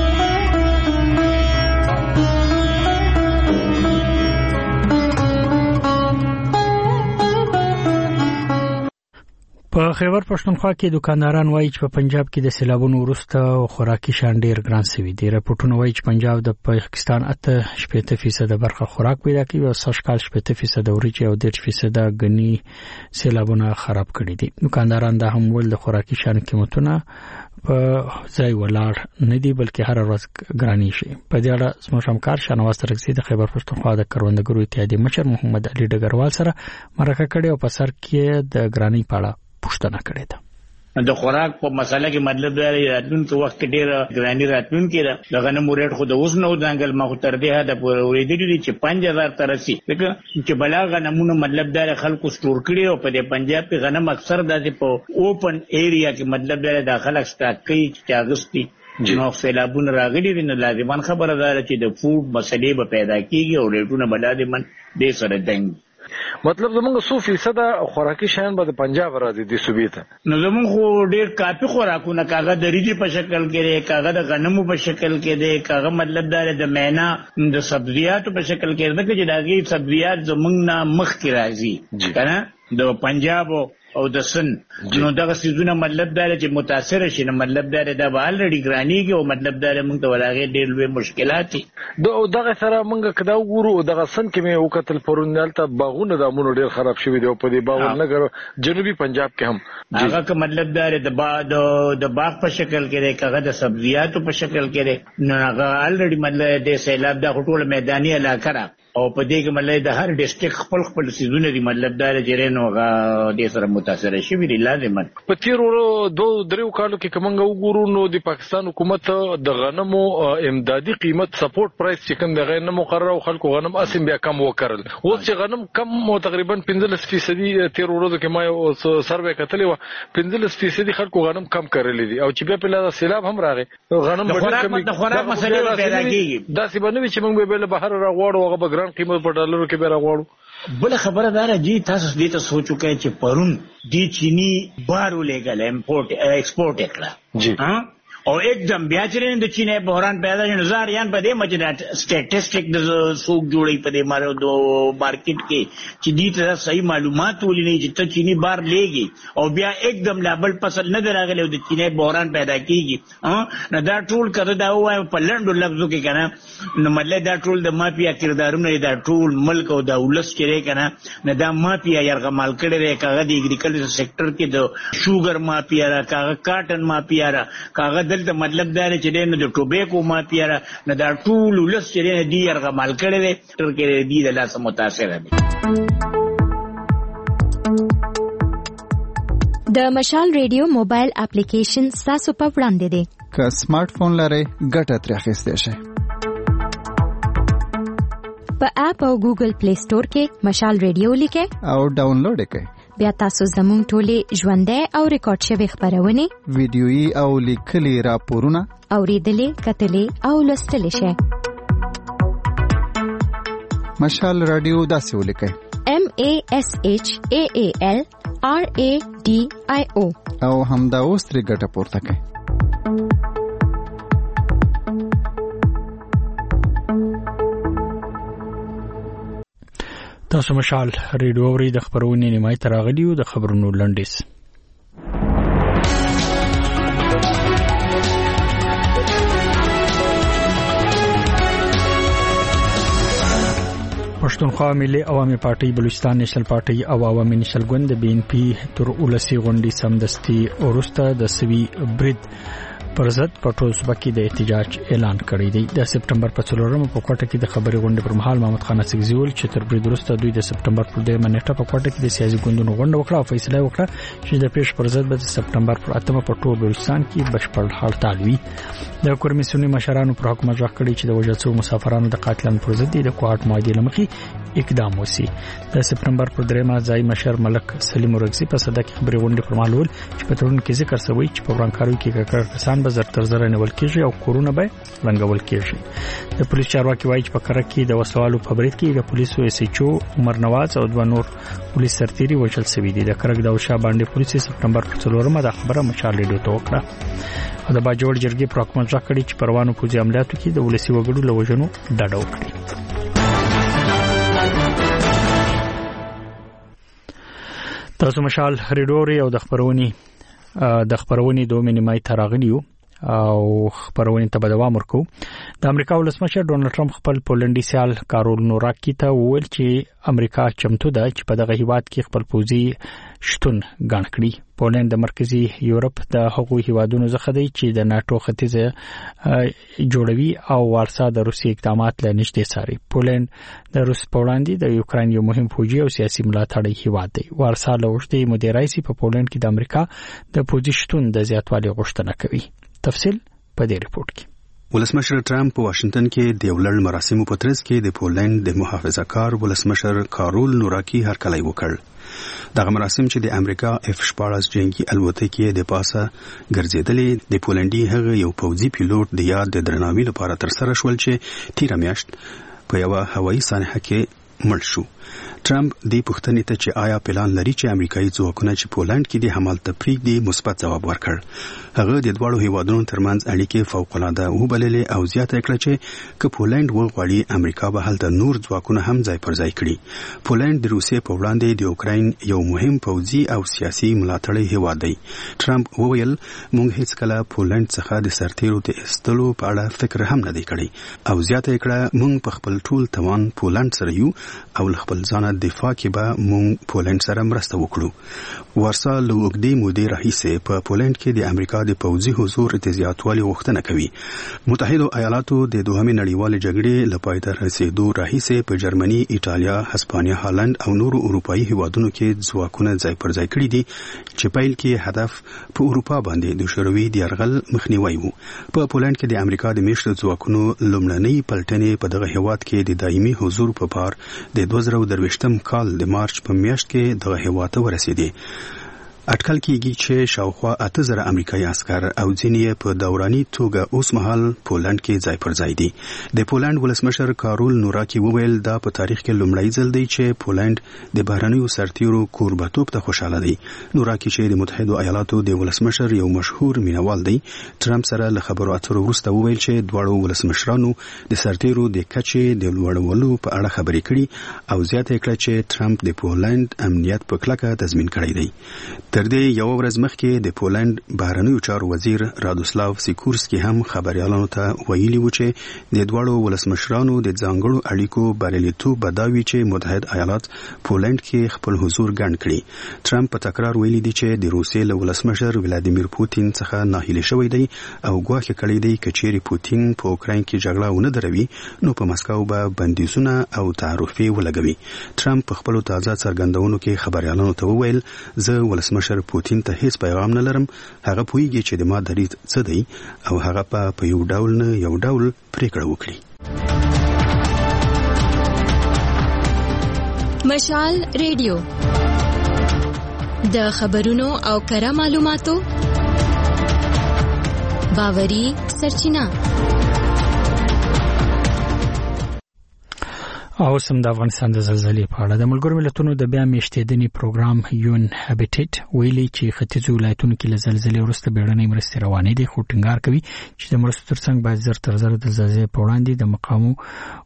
په خیبر پښتونخوا کې دکانداران وایي چې په پنجاب کې د سیلابونو وروسته خوراکي شیان ډېر ګران شوي دي. راپورټونه وایي چې پنجاب د پاکستان اته شپېته فیصد برخه خوراک پیدا کوي او سږ کال شپېته فیصد وریجې او دېرش فیصد ګني سیلابونه خراب کړي دي. دکانداران دا هم ویل د خوراکي شیانو قیمتونه په ځای ولاړ نه دي بلکې هر ورځ ګراني شي. په دې اړه زموږ همکار شانواز ترکزي د خیبر پښتونخوا د کروندګرو اتحادیې مشر محمد علي ډګروال سره مرکه کړې او په سر کې د ګراني په اړه پوښتنه کړې ده. د خوراک په مسله کې مطلب دی راتلونکي وخت کې ډېر ګراني راتلونکي ده. د غنمو ریټ خو د اوس نه ځنګل ما خو تر دې حده پورې اورېدلي دي چې پنځه هزار ته رسي ځکه چې بلا غنمونه مطلب دی خلکو سټور کړي او په دې پنجاب کې غنم اکثر داسې په اوپن ایریا کې مطلب دی د خلک سټاک کوي چې اغوستي نو سیلابونه راغلي دي نو لازمان خبره ده چې د فوډ مسلې به پیدا کېږي او ریټونه به لازمان دې سره دنګ. مطلب زمونږ څو فیصد خوراکي شیان به د پنجاب راځي د صوبې ته نو زمونږ خو ډېر کافي خوراکونه کاغه د ریډي په شکل کې دی کاغه د غنمو په شکل کې دی کاغه مطلب دا د مینا د سبزیاتو په شکل کې دی چې دا غي سبزیات زمونږ نه مخکې راځي کنه د پنجاب او د سن نو دغه سيزونه مطلب دا چې متاثر شي نو مطلب دا د بالډي ګرانيږي او مطلب دا موږ ته ولاغه ډېر لوی مشکلات دي. دغه سره موږ کدا وګورو دغه سن کې مې وکتل پروندل ته باغونه د امونو ډېر خراب شوی دی او په دې باغ نه غره جنوبي پنجاب کې هم هغه که مطلب دا د باغ د باغ په شکل کې دی کغه د سبزیاتو په شکل کې دی نو هغه الریډي مطلب د سیلاب د ټول میداني علاقه را او په دې کې مطلب د هر ډیسټریکټ خپل خپل سيزونه دي مطلب دا چې نو هغه د سره متاثر شي وی لازم په تیر ورو دوه دریو کالو کې کومنګ وګورو نو د پاکستان حکومت د غنمو امدادي قیمت سپورټ پرایس چې کوم د غنمو مقرره او خلکو غنم اسیم بیا کم وکړل اوس چې غنم کم مو تقریبا پنځلس فیصد تیر ورو کې ما سروې کتلې و پنځلس فیصد خلکو غنم کم کړل دي او چې بیا په لاره سیلاب هم راغی غنم د خوراک مسلې پیدا کیږي دا سی باندې چې موږ به بهر راغواړو هغه به ګران قیمت په ډالرو کې به راغواړو. بل خبره دار جی تاسو دې ته سوچو کې چې پرون دی چینی بارو لګل امپورټ ایکسپورټ کړه جی ها او एकदम بیا چې د چینه بحران پیدا شي نظر یان په دې مجرات سټیټسټیک د سوق جوړي په دې مارو دو مارکیټ کې چې دې ته صحیح معلومات ولې چې ته چینی بار لېږي او بیا एकदम لابل فصل نه دراغلی د چینه بحران پیدا کیږي ها نه دا ټول کړه دا وای په لندو لفظو کې کنه نو مطلب دا ټول د مافیا کردارونه دا ټول ملک او د ولس کې کنه نه دا مافیا یرغه مال کړي دی کاغه د اګریکلچر سېکټر کې د شوګر مافیا را کاغه کاټن مافیا را کاغه د مطلب دا چې نه د ټوبیکو مافیا نه دا ټول ولس چې دی هغه مال کړي دي تر کې دی د لاس متاثر دي. د مشال ریډیو موبایل اپلیکیشن تاسو په وړاندې دی که سمارټ فون لرئ ګټه ترې اخیستی شئ. په اپ او ګوګل پلی سٹور کې مشال ریډیو لیکئ او ډاونلوډ کړئ. بیا تاسو زموږ ټولې ژوندۍ او ریکارډ شوی خبرونه ویډیويي او لیکلي راپورونه اوریدلې کتلې او لوستلې شئ. مشال رادیو داسې ولیکئ M A S H A A L R A D I O او همدا اوس ترې ګټه پورته کړئ. تاسو مشال ریډیو اوري د خبرونې نیمای تر غلیو د خبرونو لنډیس. پښتونخوا ملي عوامي پارټي بلوچستان نېشنل پارټي او عوامي نېشنل ګوند د بي ان پي تر ولسی غونډې سمدستي اورسته د سوي برید پر ضد په ټول صوبه کې د احتجاج اعلان کړی دی. د سپټمبر په څلورمه په کوټه کې د خبري غونډې پر مهال محمد خان اسکزیول چې تر برید وروسته دوی د سپټمبر پر دیمه نیټه په کوټه کې د سیاسي ګوندونو غونډه وکړه او فیصله وکړه چې د پیښ پر ضد د سپټمبر پر اتمه په ټول بلوچستان کې بشپړ هړتال وي. د کورمیسونی مشرانو پر حکومت ځواک کړی چې د وژل شوو مسافرانو د قاتلانو پر ضد د کوارټ معاهدې لمخې اقدام وسی. د سپټمبر پر دریمه ځای مشر ملک سلیم ورغزي په صدا کې خبري غونډې پر مهال ول چې په تړون کې ذکر شوی چې په ورانکاروي کې کار کسان به زر تر زر نه کېږي او کورونه به رنګول کېږي. د پولیس چارواکي وایي چې په کړه کې د وسوالو په برید کې د پولیسو اس ایچ او عمر نواز او دوه نور پولیس سرتیري وژل شوي دي. د کړک د وشا باندې پولیس سپټمبر پر څلورمه د خبره مشال ریډیو ته وکړه او د باجوړ جرګې پر حکومت ځکه کړي چې پروانو پوځي عملیاتو کې د ولسی وګړو لوژنو ډاډه وکړي. تاسو مشال ریډیو او د خبرونی د خبرونی دوه نیمای تراغلیو او خبرونه ته دوام ورکو. د امریکا ولسمشر ډونالد ټرمپ خپل پولنډي سیال کارول نوراکي ته وویل چې امریکا چمتو ده چې په دغه هیواد کې خپل پوځي شتون ګڼ کړي. پولند د مرکزی یورپ د هغو هیوادونو څخه دی چې د ناتو ختیځه جوړوي او وارسا د روسي اقدامات له نږدې څاري. پولند د روس په وړاندې د یوکرين یو مهم فوجي او سیاسي ملاتړی هیواد دی. وارسا له وړاندې مدیرایسي په پولند کې د امریکا د پوځي شتون د زیاتوالي غوښتنه کوي. تفصیل په دې ریپورت کې. ولسمشر ټرمپ په واشنگټن کې د ولړ مراسمو په ترڅ کې د پولند د محافظه‌کار ولسمشر کارول نوراکي هرکلی وکړ. دغه مراسم چې د امریکا اف شپاړس جنگي الوتکې د پاسه ګرځېدلې د پولندي هغه یو پوځي پیلوټ د یاد د درناوي لپاره تر سره شول چې تیر میاشت په یو هوایي سانحه کې مړ شو. ټرمپ د پښتنې ته چې آیا پلان لري چې امریکایي ځواکونه چې پولند کې د حمل تفریق دی مثبت ځواب ورکړ. هغه د دواړو هیوادونو ترمنځ اړیکې فوق العاده وبللې او زیاته کړه چې که پولند وغواړي امریکا به هلته نور ځواکونه هم ځای پر ځای کړي. پولند د روسیې په وړاندې د یوکرين یو مهم پوځي او سیاسي ملاتړی هیواد دی. ټرمپ وویل موږ هیڅ کله پولند څخه د سرتیرو د ایستلو په اړه فکر هم نه دی کړی او زیاته کړه موږ په خپل ټول توان پولند سره یو او خپل ځان دفاع کې به موږ پولند سره مرسته وکړو. وارسا له اوږدې مودې راهیسې په پولند کې د امریکا د پوځي حضور د زیاتوالي غوښتنه کوي. متحده ایالاتو د دوهمې نړیوالې جګړې له پای ته رسیدو راهیسې په جرمني، ایټالیا، هسپانیا، هالند او نورو اروپایي هیوادونو کې ځواکونه ځای پر ځای کړي دي چې پیل کې هدف په اروپا باندې د شوروي د یرغل مخنیوي وو. په پولند کې د امریکا د میشتو ځواکونو لومړنۍ پلټنې په دغه هیواد کې د دایمي حضور په پار د دوه زره درویشتم کال د مارچ په میاشت کې دغه هیواد ته ورسېدي. اټکل کېږي چې شاوخوا اته زره امریکایي عسكر او ځینې په دوراني توګه اوس مهال پولند کې ځای پر ځای دي. د پولند ولسمشر کارول نوراکي وویل دا په تاریخ کې لومړی ځل دی چې پولند د بهرنیو سرتیرو کوربه‌توب ته خوشاله دی. نوراکي چې د متحده ایالاتو د ولسمشر یو مشهور مینوال دی ټرمپ سره له خبرو اترو وروسته وویل چې دواړو ولسمشرانو د سرتیرو د کچې د لوړولو په اړه خبرې کړي او زیاته کړه چې ټرمپ د پولند امنیت په کلکه تضمین کړی دی. تر دې یو ورځ مخکې د پولند بهرنیو چارو وزیر رادوسلاو سیکورسکي هم خبريالانو ته ویلي و چې د دوړو ولسمشرانو د ځانګړو اړیکو بریالیتوب بداوي چې متحده ایالات پولند کې خپل حضور ګڼ کړي. ټرمپ په تکرار ویلي دی چې د روسیې له ولسمشر ولادیمیر پوتین څخه ناهیلی شوی دی او ګواښ کړی دی چې چیرې پوتین په اوکراین کې جګړه ونه دروي نو په مسکو به بندیزونه او تعرفې ولګوي. ټرمپ په خپل تازه څرګندونو کې خبريالانو ته وویل زه ولسمشر پوتین ته هیڅ پیغام نه لرم. هغه پوهیږي چې د ما دریځ څه دی او هغه په یو ډول نه یو ډول پریکړه وکړي. مشال ریډیو د خبرونو او کره معلوماتو باوري سرچینه. او سم د افغانستان د زلزلې په اړه د ملګرو ملتونو د بیا میشتېدنې پروګرام یون هابټیټ ویلي چې ختیځو ولایتونو کې له زلزلې وروسته بیړنۍ مرستې روانې دي خو ټینګار کوي چې د مرستو ترڅنګ باید زر تر زر د زلزلې په وړاندې د مقامو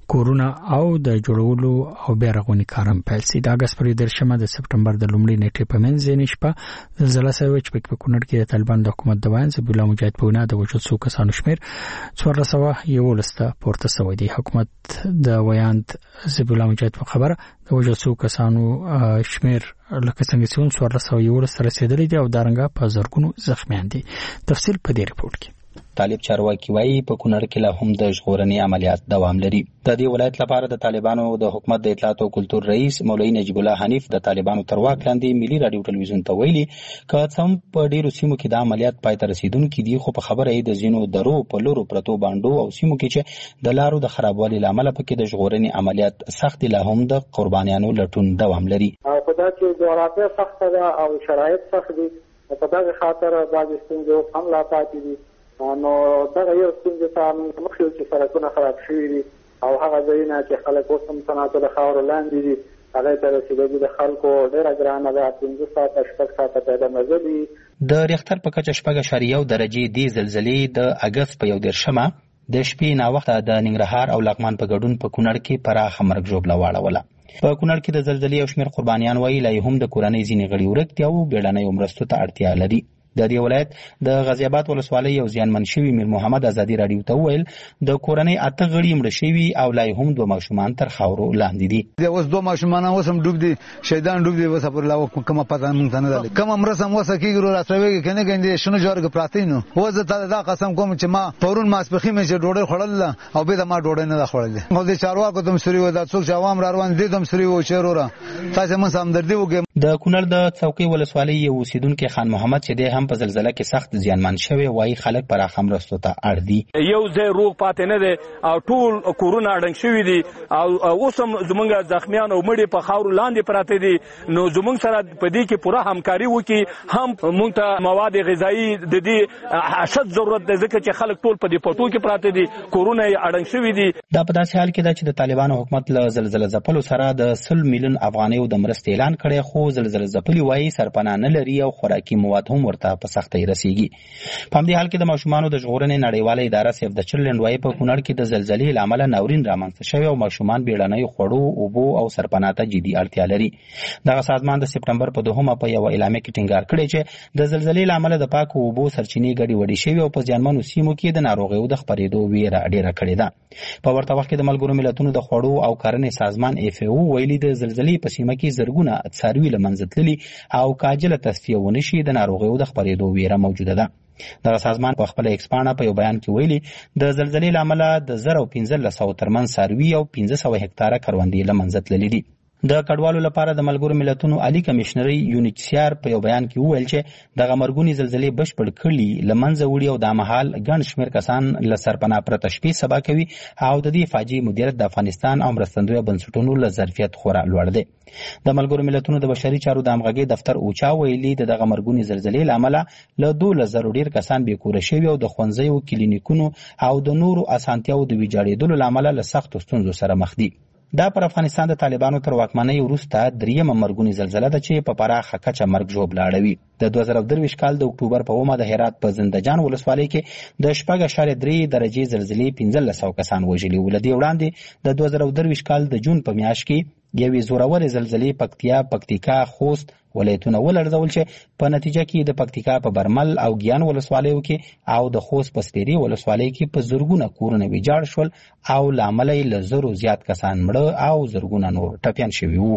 کورونه او د جوړولو او بیا رغونې کار هم پیل شي. د اگست پر دیرشمه د سپټمبر د لومړۍ نیټې په منځ کې شپه زلزلہ شوې چې په کونړ کې د طالبان د حکومت د وایي زبیلا مجاهد په وینا د وجود څو کسانو شمیر څوارلس سوه یولس ته پورته شوی دی. حکومت د ویاند زبیلا مجاهد په خبره د وجود څو کسانو شمیر لکه څنګه چې څوارلس سوه یولس ته رسیدلی دی او دارنګه په زرګونو زخمیان دي. تفصیل په دې ریپورت کې. طالب چارواکي وایي په کونړ کې لا هم د ژغورنې عملیات دوام لري. د دې ولایت لپاره د طالبانو د حکومت د اطلاعات او کلتور رئیس مولوی نجیب الله حنیف د طالبانو تر واک لاندې ملي رادیو ټلویزیون ته ویلي که څم په ډیرو سیمو کې د عملیات پای ته رسیدونکي دي خو په خبره یې د ځینو درو په لورو پرتو باندو او سیمو کې چې د لارو د خرابوالي له امله پکې د ژغورنې عملیات سخت لا هم د قربانیانو لټون دوام لري. او په دا چې جغرافیه سخته ده او شرایط سخت دي په دغه خاطر بعضې ستونزې هم لا پاتې دي. نو دغه یو ستونزې ته مخ یو چې سړکونه خراب شوي دي او هغه ځایونه چې خلک اوس هم صنعتو د خاورو لاندې دي هغې ته رسېدلي د خلکو ډېره ګرانه ده. پنځه ساعته شپږ ساعته پیدا مزه دي. د ریختر په کچه شپږ اعشاریه یو درجې دې زلزلې د اګست په یو دېرشمه د شپې ناوخته د ننګرهار او لغمان په ګډون په کونړ کې پراخه مرګ ژوبله واړوله. په کونړ کې د زلزلې او شمېر قربانیان وایي لا هم د کورنۍ ځینې غړي ورک دي او بیړنیو مرستو ته اړتیا لري. د دې ولایت د غازی آباد ولسوالۍ یو زیانمن شوي میر محمد ازادي راډیو ته وویل د کورنۍ اته غړي مړه شوي او لا هم دوه ماشومان تر خاورو لاندې دي. اوس دوه ماشومان اوس هم ډوب دي شهیدان ډوب دي اوس پر لا کومه پته مونږ ته نه ده کومه مرسته مو وسه کیږي راځوي کنه ګندې شنو جوړګ پراتی نو اوس ته دا قسم کوم چې ما پرون ماسپخې مې چې ډوډۍ خړل او به دا ما ډوډۍ نه خړل نو د چارواکو تم سوري و دا څوک چې عوام را روان دي تم سوري و چیرورا تاسو مون سمدردي وګم. د کونړ د څوکۍ ولسوالۍ یو اوسیدونکو خان محمد چې د هم په زلزلہ کې سخت زیانمن شوی وایي خلک پر خمرستو ته اړ دي. یو ځای روغ پاتې نه دی او ټول کورونه اړنګ شوي دي او اوس هم زمونږ زخمیان او مړي په خاورو لاندې پراته دي. نو زمونږ سره په دې کې پوره همکاري وکړي هم مونږ ته مواد غذایي د دې اشد ضرورت دی ځکه چې خلک ټول په دې پټو کې پراته دي کورونه یې اړنګ شوي دي. دا په داسې حال کې ده چې د طالبانو حکومت له زلزلې ځپلو سره د سل میلیون افغانیو د مرستې اعلان کړی خو زلزلې ځپلي وایي سرپناه نه لري او خوراکي مواد هم ورته په سختۍ رسیږي. په همدې حال کې د ماشومانو د ژغورنې نړیواله اداره سیف د چلډرن وایي په کونړ کې د زلزلې له امله ناورین رامنځته شوی او ماشومان بیړنیو خوړو اوبو او سرپناه ته جدي اړتیا لري. دغه سازمان د سپټمبر په دوهمه په یوه اعلامیه کې ټینګار کړی چې د زلزلې له امله د پاکو اوبو سرچینې ګډې وډې شوي او په زیانمنو سیمو کې د ناروغیو د خپرېدو ویره ډېره کړې ده. په ورته وخت کې د ملګرو ملتونو د خوړو او کرنې سازمان اف او ویلي د زلزلې په سیمه کې زرګونه څاروي له منځه تللي او کاجله تصفیه ونه شي د ناروغیو د خپرېدو ویره موجوده ده. دغه سازمان په خپل ایکس پاڼه په یو بیان کې ویلي د زلزلې له امله د زر او پنځلس سوه ترمنځ څاروي او پنځه سوه هکتاره کروندې له منځه تللي دي. د کډوالو لپاره د ملګرو ملتونو عالی کمشنري یونیچسیار په یو بیان کې وویل چې دغه مرګونی زلزلې بشپړ کړي له منځه وړي او د مهال ګڼ شمېر کسان له سرپناه پرته شپې سبا کوي او د دې فاجعې مدیریت د افغانستان او مرستندویه بنسټونو له ظرفیت خورا لوړ دی. د ملګرو ملتونو د بشري چارو د همغږۍ دفتر اوچا ویلي د دغه مرګونی زلزلې له امله له دولس زرو ډېر کسان بېکوره شوي او د ښوونځیو کلینیکونو او د نورو اسانتیاوو د ویجاړېدلو له امله له سختو ستونزو سره مخ دي. دا پر افغانستان د طالبانو تر واکمنۍ وروسته دریمه مرګونی زلزله ده چې په پراخه کچه مرګ ژوبله اړوي. د دوه زره درویشت کال د اکتوبر په اومه د هرات په زندهجان ولسوالۍ کې د شپږ اعشاریه درې درجې زلزلې پنځلس سوه کسان وژلي وو. له دې وړاندې د دوه زره درویشت کال د جون په میاشت کې یوې زورورې زلزلې پکتیا، پکتیکا، خوست ولایتونه ولړزول چې په نتیجه کې د پکتیکا په برمل او ګیان ولسوالیو کې او د خوست په سپیري ولسوالۍ کې په زرګونه کورونه ویجاړ شول او له امله یې له زرو زیات کسان مړه او زرګونه نور ټپیان شوي وو.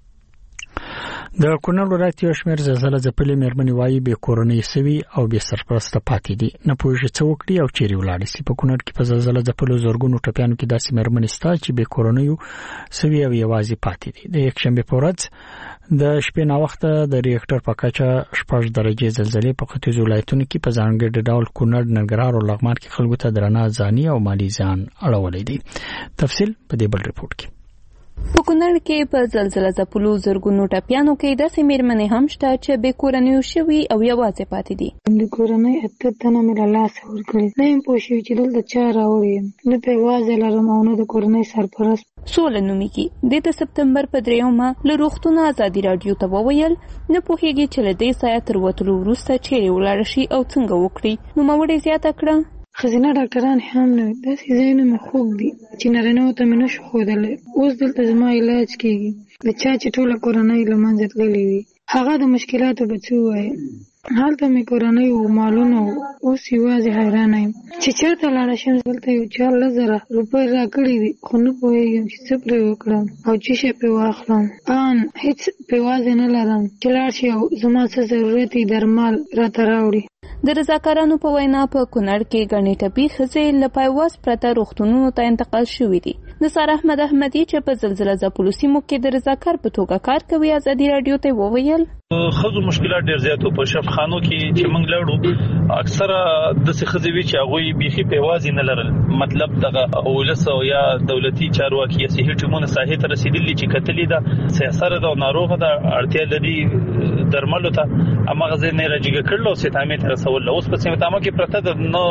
د کونړ ولایت یو شمېر زلزله ځپلې مېرمنې وایي بې کورنۍ سوي او بې سرپرسته پاتې دي، نه پوهېږي څه وکړي او چیرې ولاړې شي. په کونړ کې په زلزله ځپلو زرګونو ټپیانو کې داسې مېرمنې شته چې بې کورنیو سوي او یوازې پاتې دي. د یکشنبې په ورځ د شپې ناوخته د ریکټر په کچه شپږ درجې زلزلې په ختیځو ولایتونو کې په ځانګړي ډول کونړ، ننګرهار او لغمان کې خلکو ته درنه ځاني او مالي زیان اړولی دی. تفصیل په دې بل ریپورت کې. په کونړ کې په زلزله ځپلو زرګونو ټپیانو کې داسې مېرمنې هم شته چې بې کورنیو شوي او یوازې پاتې دي. د کورنۍ اته تنه مې له لاسه ورکړي، نه یم پوه شوي چې دلته چا راوړی یم، نه په یوازې لرم او نه د کورنۍ سرپرست. سوله نومیږي د د سپتمبر په دریمه له روغتون ازادي راډیو ته وویل نه پوهېږي چې له دې ځایه تر وتلو وروسته چیرې ولاړه شي او څنګه وکړي. نوموړې زیاته کړه خزینه ډاکټران هم نه داسې ځایونه مې خوږ دي چې نارینهو ته مې نشو ښودلی. اوس دلته زما علاج کېږي د چا چې ټوله کورنۍ له منځه تللې وي. هغه د مشکلاتو به څه ووایي. هلته مې کورنۍ و مالونه و. اوس یوازې حیرانه یم چې چېرته لاړه شم. دلته یو چارلس زره روپۍ راکړي دي خو نه پوهېږم چې څه پرې وکړم او څه شی پرې واخلم. ان هېڅ پېوازې نه لرم چې لاړ شي او زما څه ضرورت وي درمل راته راوړي. د رضاکارانو په وینا په کونړ کې ګڼې ټپي ښځې له پایواز پرته روغتونونو ته انتقال شوي دي. نثار احمد احمدي چې په زلزله ځپلو سیمو کې د رضاکار په توګه کار کوي ازادي راډیو ته وویل خزو مشکلات ډیر زیاتو په شفخانو کې چې موږ لاړو اکثره د څه خزې وی چې هغه بيخي پیوازي نه لرل. مطلب دغه اولس او یا دولتي چارواکي یا صحي ټیمونه ساحې ته رسیدلي چې کتلې ده سیاسره ده ناروغه ده اړتیا لري درملو ته اما غزه نه راځي کړل او ستامه ته رسول. اوس په سیمه تامه کې پرته د نو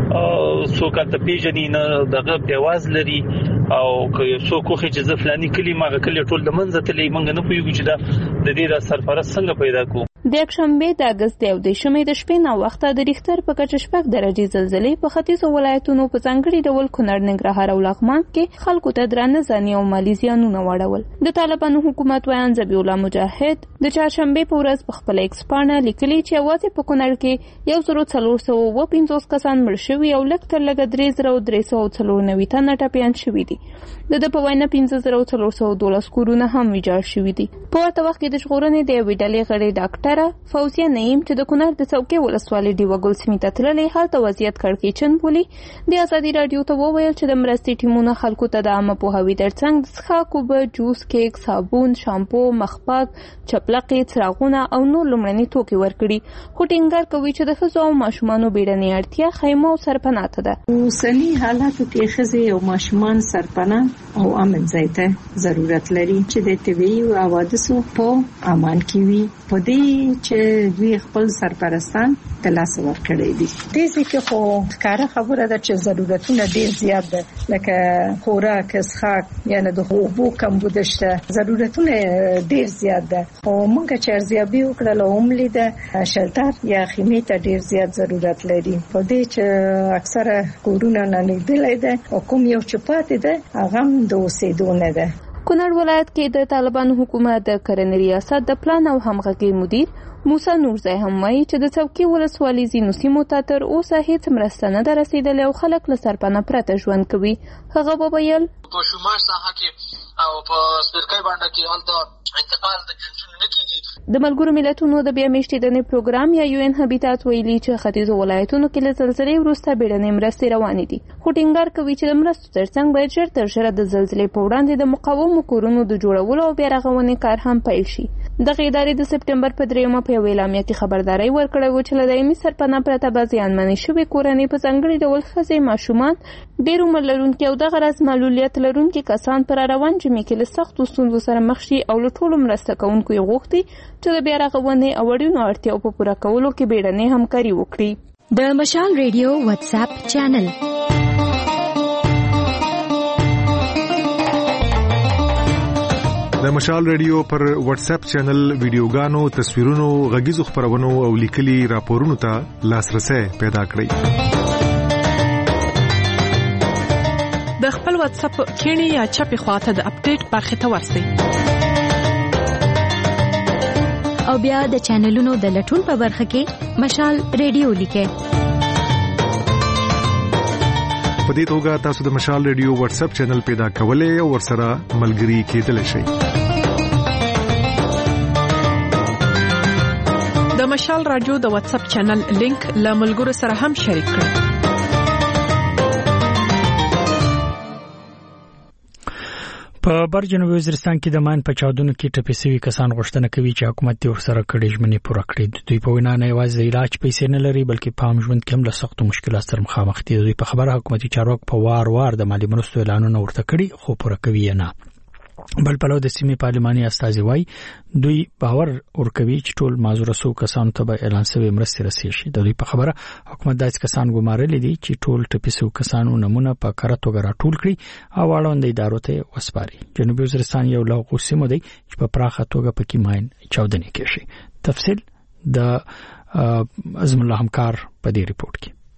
سوکال ته پیژنې نه دغه پیواز لري او که څو کوخه چې ځفلانی کلی ماغه کلی ټول د منځ ته لې منګ نه پویږي چې دا د دې د سرپرست څنګه پیدا کو. د یکشنبه د اگست یو د شمې د شپې نو وخت د ریختر په کچه شپږ درجه زلزلې په ختیځو ولایتونو په ځانګړي ډول کونړ ننګرهار او لغمان کې خلکو ته درانه ځاني او مالی زیانونه واړول. د طالبانو حکومت ویان ذبیح الله مجاهد د چهارشنبه په ورځ په خپل ایکس پاڼه لیکلي چې اواز په کونړ کې یو زرو څلور سوه اووه پنځوس کسان مړ شوي او لږ تر لږه درې زره درې سوه څلور نوي تنه ټپیان شوي دي. د د په وینا پنځه زره څلور سوه دولس کورونه هم ویجاړ شوي دي. په ورته وخت کې د ژغورنې د یوې ډلې غړې ډاکټره فوزیه نعیم چې د کونړ د څوکۍ ولسوالۍ ډیوه ګل سیمې ته تللې هلته وضعیت کړکېچن بولي. د ازادي راډیو ته وویل چې د مرستې ټیمونه خلکو ته د عامه پوهاوي ترڅنګ د څښاک اوبه، جوس، کیک، صابون، شامپو، مخپاک، چپلقې، څراغونه او نور لومړني توکي ورکړي. خو ټینګار کوي چې د ښځو او ماشومانو بیړنۍ اړتیا خیمه او سرپناه ته ده. اوسني حالاتو کې ښځې او ماشومان سرپناه او امن ځای ته ضرورت لري چې د طبیعي حوادثو په امان کې وي. په دې چې دوی خپل سرپرستان د لاس ورکړي دي. دې ځکه خو ښکاره خبره ده چې ضرورتونه ډېر زیات دي لکه خوراک، څښاک، یعنی د اوبو کمبود شته، ضرورتونه ډېر زیات دي. خو موږ چې ارزیابي وکړل او هم لیده شلټر یا خیمې ته ډېر زیات ضرورت لري. په دې چې اکثره کورونه نه لیدلای دي او کوم یو چې پاتې ده هغه د اوسېدو نه ده. کونړ ولایت کې د طالبانو حکومت د کرنې ریاست د پلان او همغږي مدیر موسی نورزی هم وایي چې د څوکۍ ولسوالۍ ځینو سیمو ته تر اوسه هیڅ مرسته نه ده رسیدلې او خلک له سرپناه پرته ژوند کوي. هغه وویل په شمال ساحه کې او په سپرکۍ باندې کې هلته انتقال د جنسونو نه کیږي. د ملګرو ملتونو د بیا میشتېدنې پروګرام یا یو ان هابیتات ویلي چې ختیځو ولایتونو کې له زلزلې وروسته بیړنۍ مرستې روانې دي. خو ټینګار کوي چې د مرستو ترڅنګ باید ژر تر ژره د زلزلې په وړاندې د مقاومو کورونو د جوړولو او بیا رغونې کار هم پیل شي. دغه ادارې د سپټمبر په دریمه په یو اعلامیه کې خبرداري ورکړې و چې له دایمي سرپناه پرته به زیانمنې شوې کورنۍ په ځانګړي ډول ښځې، ماشومان، ډېر عمر لرونکي او دغه راز معلولیت لرونکي کسان پر روان جمعې کې له سختو ستونزو سره مخ شي او له ټولو مرسته کوونکو یې غوښتي چې د بیا رغونې او اړینو اړتیاو په پوره کولو کې بیړنۍ همکاري وکړي. د مشال ریډیو واتس اپ چینل د مشال ریډیو پر واتس اپ چینل ویډیوګانو، تصویرونو، غږیزو خبرونو او لیکلي راپورونو ته لاسرسي پیدا کړئ. د خپل واتس اپ کینی یا چپی خواته د اپډیټ برخه ته ورسئ او بیا د چینلونو د لټون په برخه کې مشال ریډیو لیکئ. په دې توګه تاسو د مشال ریډیو واتس اپ چینل پیدا کولای او ورسره ملګري کېدلی شئ. د مشال رادیو د واتس اپ چینل لینک له ملګرو سره هم شریک کړئ. په بر جنوبي وزیرستان کې د مان په چاودنو کې ټپي شوي کسان غوښتنه کوي چې حکومت یې ورسره کړي ژمنې پوره کړي. دوی په وینا نه یوازې علاج پیسې نه لري بلکې په عام ژوند کې هم له سختو مشکلاتو سره مخامخ دي. دوی په خبره حکومتي چارواکو په وار وار د مالي مرستو اعلانونه ورته کړي خو پوره کوي نه. بل پلو د سیمې پارلماني استازي وایي دوی باور ورکوي چې ټول معذور سو کسانو ته به اعلان شوی مرستې رسیږي. د دوی په خبره حکومت داسې کسان ګمارلي دي چې ټول ټپي شو کسانو نمونه په کار توګه راټول کړي او اړوند ادارو ته وسپاري. جنوبي وزیرستان یو له قسمه دی چې په پراخه توګه پکې ماين چاودنې کوي. تفصیل د ازم الله همکار په دې ریپورت کې.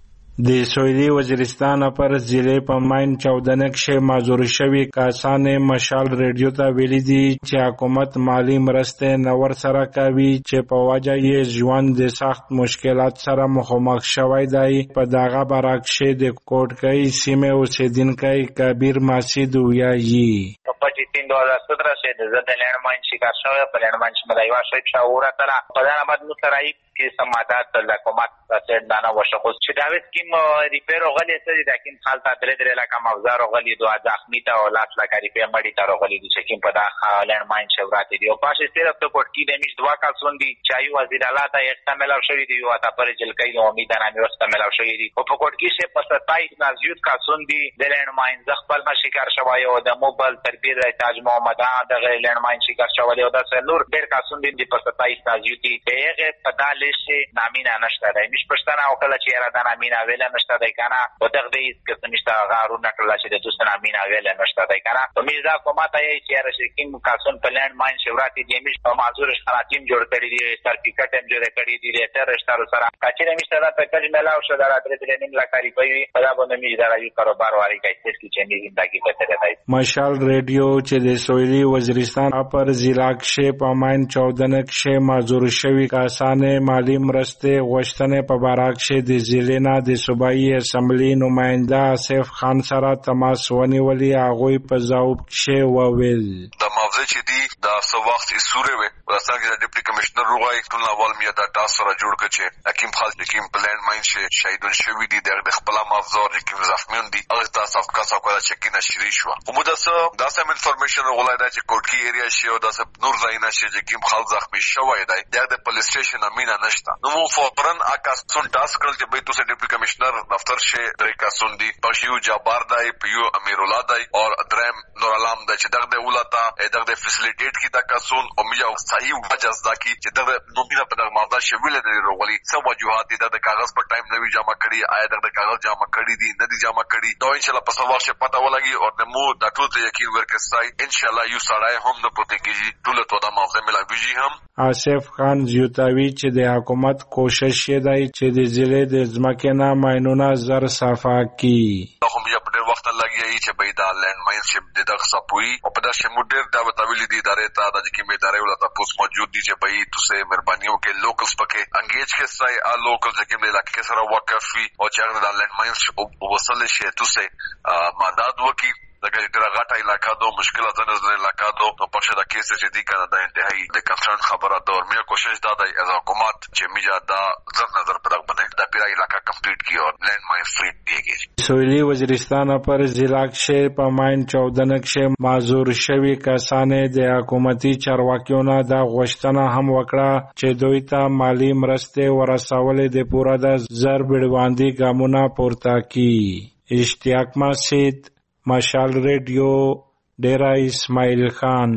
د سویلي وزیرستان پر ضلع په ماین چودنه کې معذور شوی کسان مشال ریډیو ته ویلي دي چې حکومت مالی مرسته نور سره کوي چې په وجه یې ژوند د سخت مشکلات سره مخامخ شوی دی. په دغه برعکس د کوټکۍ سیمه اوسیدونکی کبیر مسجد ویایي پچیس تین دو هزار سترہ سے زد لینڈمائن شکار شوی په لینڈمائن شمدایوا شوی شاوره ترا پدان آباد مترای کې سمادات د حکومت سره دانا وشخص چې دا سکیم ریپیر غلی سره د کین حالت درې درې لکه مبزار غلی دوه زخمی ته او لاس لکه ریپیر مړی ته غلی د سکیم په دا لینډماین شورات دی او پاشه صرف ته کوټ کې د میش دوا کا سون دي چای وزیر اعلی ته استعمال شوی دی او تا پر جل کای امید نه مې استعمال شوی دی او په کوټ کې شه په ستایس نازیوت کا سون دي د لینډماین زخپل ما شکار شوی او د موبایل تربیر تاج محمد د لینډماین شکار شوی دی او د سنور ډیر کا سون دي په ستایس نازیوتی هغه په دالش نامینا نشته دی مش پښتنه او کله چې را د نامینا ویل نشته دی کنه او دغه دې چې نشته غارونه کله چې د دوست نامینا ویل نشته دی کنه په میزا کومه ته چې را شکیم کاسون په لینډ ماین شورات دی مش معذور خاتم جوړ کړی دی سرټیفیکټ هم جوړ کړی دی ریټر رشتہ سره چې نشته دا پکې ملاو شو دا درې درې نیم لکاري کوي په دا باندې میز دا یو کاروبار واري کوي چې چې زندگی بهتره دی. مشال ریډیو چې د سویلي وزیرستان پر ضلع کې په ماین چودنه کې معذور شوی کسان مالی مرسته غوښتنه په باره کې د ضلع نه د صوبایي اسمبلی نماینده آصف خان سره تماس ونیولې. هغوی په ځواب کې وویل د موضوع چې دی دا څو وخت سوري وي راځي چې ډیپټي کمشنر روغای ټول اول میا دا تاسو سره جوړ کړي حکیم خالد حکیم پلان ماین شه شهیدون شوی دی د خپل موضوع حکیم زخمیون دي هغه تاسو افکاسو کوله چې کینه شری شو کومه داسه داسه انفارمیشن غولای دا چې کوټکی ایریا شي او داسه نور ځای نه شي چې حکیم خالد زخمی شوی دی د پولیس سټیشن امینه نشته نو مو فورن اکاسون ټاسک کړل چې به تاسو ډیپټي کمشنر دفتر شه درې کاسون دي پښیو جبار دی پیو امیر الله دی او درم نور علام دی چې دغه ولتا دغه فیسیلیټیټ کی دا کاسون او میو صحیح وجه زدا کی چې دغه نومینه په دغه موضوع شویل دی وروغلی څو وجوهات دي د کاغذ په ټایم نوی جمع کړي آیا دغه کاغذ جمع کړي دي نه دي جمع کړي دا ان شاء الله په سوال شه پته ولګي او د مو د ټول ته یقین ورکړای ان شاء الله یو سړی هم نه پته کیږي ټول ته دا موضوع ملاویږي هم. آصف خان زیوتاوی چې د حکومت کوشش دی چې د ضلع د ځمکې نه ماینونه زر صفا کړي خو بیا په ډېر وخت لګي چې به دا لینډ ماین شپ د دغه صفوي او په داسې موډر دا وتاویل دي ادارې ته د کومې ادارې ولا تاسو موجود دي چې به تاسو مهربانيو کې لوکلز پکې انګیج کې سای ا لوکل چې کومې علاقې سره وقف وي او چې هغه د لینډ ماین شپ وصل شي تاسو مدد وکړي دغه ډېر غټه علاقہ دو مشکلات نه زده علاقہ دو په پښه د کیسه چې دی کنه د انتهایی د کنسرن خبره دور مې کوشش دا دی از حکومت چې میجا دا زر نظر پر باندې د پیرا علاقہ کمپلیټ کی او لینډ ماین فری دیږي. سویلي وزیرستان پر ضلع کې په ماین چودنه کې معذور شوی کسان د حکومتي چارواکیونو د غوښتنه هم وکړه چې دوی ته مالی مرسته ورسول د پورا د زر بډواندي ګامونه پورته کړي. اشتیاق مسجد مشال ریډیو ډیرا اسماعیل خان.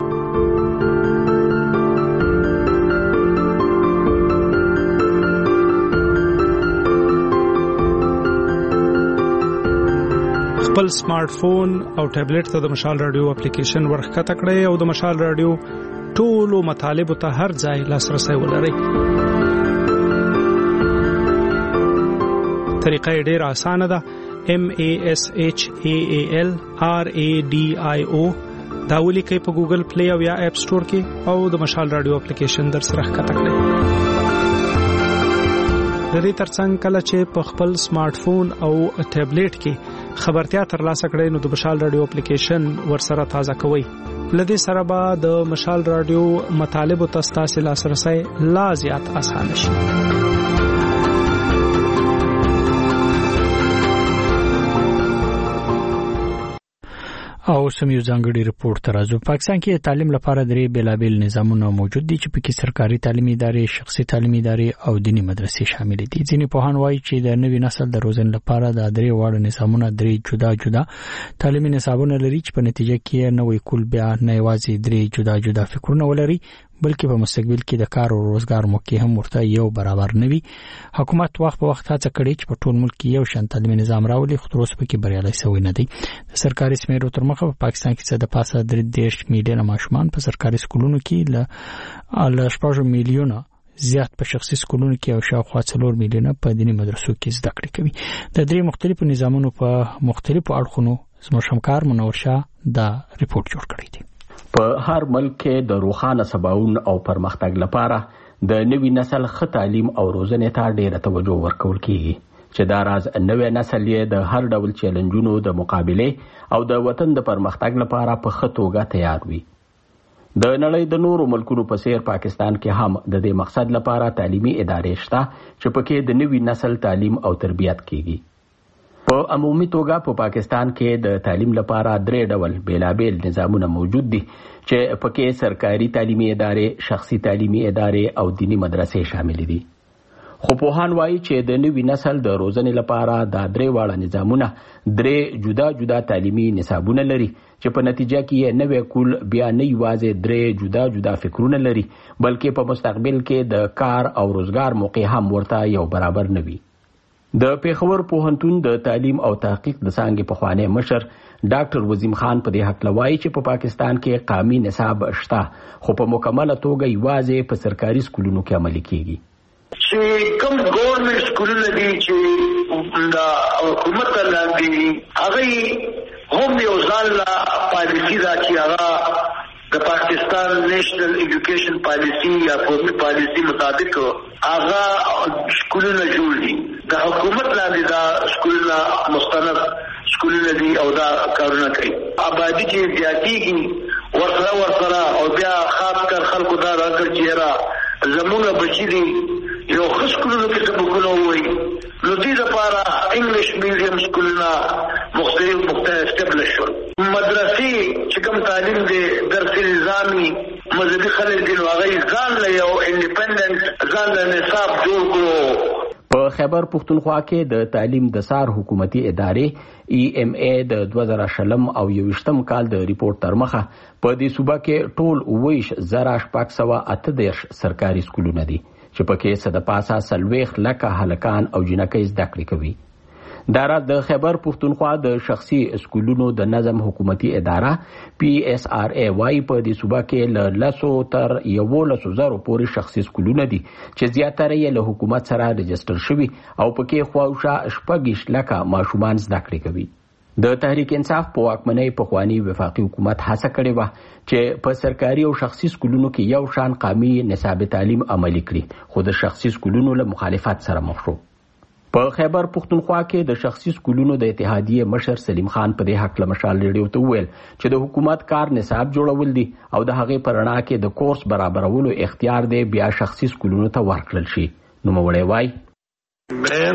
خپل سمارټ فون او ټابلیټ ته د مشال رادیو اپلیکیشن ورخکته کړئ او د مشال رادیو ټولو مطالبه ته هر ځای لاسرسي ولرئ. طریقه ډیره اسانه ده. M A S H A A L R A D I O دا ولیکئ په ګوګل پلی او یا اپ سٹور کې او د مشال رادیو اپلیکیشن در سره ښکته کړئ. د دې ترڅنګ کله چې په خپل سمارټ فون او ټابلیټ کې خبرتیا ترلاسه کړئ نو د مشال رادیو اپلیکیشن ورسره تازه کوئ. لدې سره به د مشال رادیو مطالب او تاسو لاسرسي لا زیات آسان شي. او سم یو ځانګړي رپورټ ترازو. پاکستان کې تعلیم لپاره درې بیلابل نظامونه موجود دي چې پکې سرکاري تعلیمي ادارې، شخصي تعلیمي ادارې او دینی مدرسې شامل دي. ځینې پوهان وایي چې د نوي نسل د روزنې لپاره د درې واړه نظامونه درې جدا جدا تعلیمي نصابونه لري چې په نتیجه کې نوې کول بیا نه یوازې درې جدا جدا فکرونه ولري بلکې په مستقبل کې د کار او روزګار موقع هم ورته یو برابر نه وي. حکومت وخت په وخت هڅه کړې چې په ټول ملک کې یو شان تعلیمي نظام راولي خو تر اوسه پکې بریالي شوی نه دی. د سرکاري سمیرو تر مخه په پاکستان کې څه د پاسه درې دېرش میلیونه ماشومان په سرکاري سکولونو کې له ل شپږ میلیونه زیات په شخصي سکولونو کې او شاوخوا څلور میلیونه په دیني مدرسو کې زده کړې کوي. د درې مختلفو نظامونو په مختلفو اړخونو زموږ همکار منور شاه دا ریپورت جوړ کړی دی. په هر ملک کې د روښانه سباوون او پرمختګ لپاره د نوي نسل ښه تعلیم او روزنې ته ډېره توجه ورکول کیږي چې دا راز نوی نسل یې د هر ډول چیلنجونو د مقابله او د وطن د پرمختګ لپاره په ښه توګه تیار وي. د نړۍ د نورو ملکونو په څیر پاکستان کې هم د دې مقصد لپاره تعلیمي ادارې شته چې پکې د نوي نسل تعلیم او تربیت کیږي. په عمومي توګه په پاکستان کې د تعلیم لپاره درې ډول بیلابیل نظامونه موجود دي چې پکې سرکاري تعلیمي ادارې، شخصي تعلیمي ادارې او دینی مدرسې شامل دي. خو پوهان وایي چې د نوي نسل د روزنې لپاره دا درې واړه نظامونه درې جدا جدا تعلیمي نصابونه لري چې په نتیجه کې یې نوی کول بیا نه یوازې درې جدا جدا فکرونه لري بلکې په مستقبل کې د کار او روزګار موقع هم ورته یو برابر نه وي. د پیښور پوهنتون د تعلیم او تحقیق د څانګې پخوانی مشر ډاکټر وزیم خان په دې حق لوایي چې په پاکستان کې قومي نصاب شته خو په مکمله توګه یوازې په سرکاري سکولونو کې عملي کیږي. چې کوم ګورنمنت سکولونه دي چې د حکومت لاندې هغه هم یو ځل پالیسي دا چې هغه د پاکستان نیشنل ایجوکیشن پالیسي یا قومي پالیسي مطابق هغه سکولونه جوړ دي. د حکومت لاندې دا سکولونه مستند سکولونه دي او دا کارونه کوي. آبادی چې زیاتېږي ورسره ورسره او بیا خاص کر خلکو دا راکړ چې را زمونږ بچي دي یو ښه سکولونو کې سبقونه ووایي نو دې لپاره انګلیش میډیم سکولونه مختلف مختلف اسټبلش شول. مدرسې چې کوم تعلیم دی درس نظامي مذهبي خلک دي نو هغه ځان له یو انډیپندنت ځان له نصاب جوړ کړو. په خیبر پښتونخوا کې د تعلیم د سار حکومتي ادارې ای ایم ای د دوه زره شلم او یوویشتم کال د ریپورت تر مخه په دې صوبه کې ټول اوویش زره شپږ سوه اته دېرش سرکاري سکولونه دي چې پکې څه د پاسه څلوېښت لکه هلکان او جنکۍ زده کړې کوي. دا راز د خیبر پښتونخوا د شخصي سکولونو د نظم حکومتي اداره پی ایس آر ای وايي په دې صوبه کې له لسو تر یولسو زرو پورې شخصي سکولونه دي چې زیاتره یې له حکومت سره رجسټر شوي او پکې خواوشا شپږ لکه ماشومان زده کړې کوي. د تحریک انصاف په واکمنۍ پخوانی وفاقي حکومت هڅه کړې وه چې په سرکاري او شخصي سکولونو کې یو شان قومي نصاب تعلیم عملي کړي خو د شخصي سکولونو له مخالفت سره مخ شو. په خیبر پښتونخوا کې د شخصي سکولونو د اتحادیې مشر سلیم خان په دې حق له مشال ریډیو ته وویل چې د حکومت کار نصاب جوړول دي او د هغې په رڼا کې د کورس برابرولو اختیار دی بیا شخصي سکولونو ته ورکړل شي. نوموړی وایي مین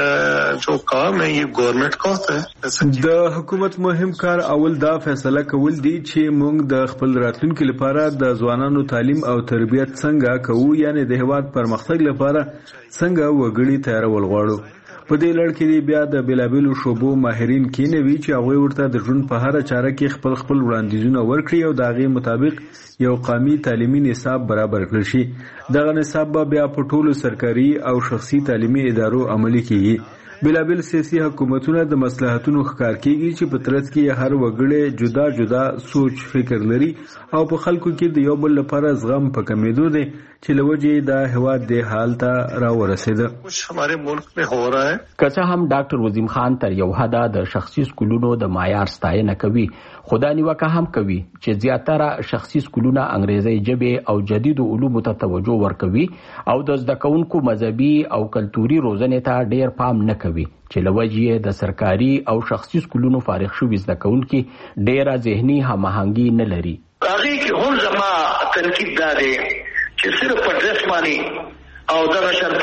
جو کام ہے یہ گورنمنٹ کا ہوتا ہے. د حکومت مهم کار اول دا فیصله کول دي چې موږ د خپل راتلونکي لپاره د ځوانانو تعلیم او تربیت څنګه کوو یعنی د هیواد پرمختګ لپاره څنګه وګړي تیارول غواړو. په دې لړ کې بیا د بیلابیلو شوبو ماهرین کینوي چې هغوی ورته د ژوند په هره چاره کې خپل خپل وړاندیزونه ورکړي او د هغې مطابق یو قومي تعلیمي نصاب برابر کړل شي. دغه نصاب به بیا په ټولو سرکاري او شخصي تعلیمي ادارو عملي کیږي. بیلابیل سیاسي حکومتونه د مصلحتونو ښکار کیږي چې په ترڅ کې هر وګړی جدا جدا سوچ فکر لري او په خلکو کې د یو بل لپاره زغم په کمیدو دی چې له وجې د هیواد د حال ته راورسېده. هماره ملک میں ہو رہا ہے. که څه هم ډاکټر وزیم خان تر یو حده د شخصي سکولونو د معیار ستاینه کوي خو دا نیوکه هم کوي چې زیاتره شخصي سکولونه انګریزي ژبې او جدیدو علومو ته توجه ورکوي او د زده کوونکو مذهبي او کلتوري روزنې ته ډیر پام نه کوي چې له وجې د سرکاري او شخصي سکولونو فارغ شوي زده کوونکي ډیره ذهني هماهنګي نه لري. هغې کې هم زما تنقید دا دی چې صرف په ډرس باندې او دغه شان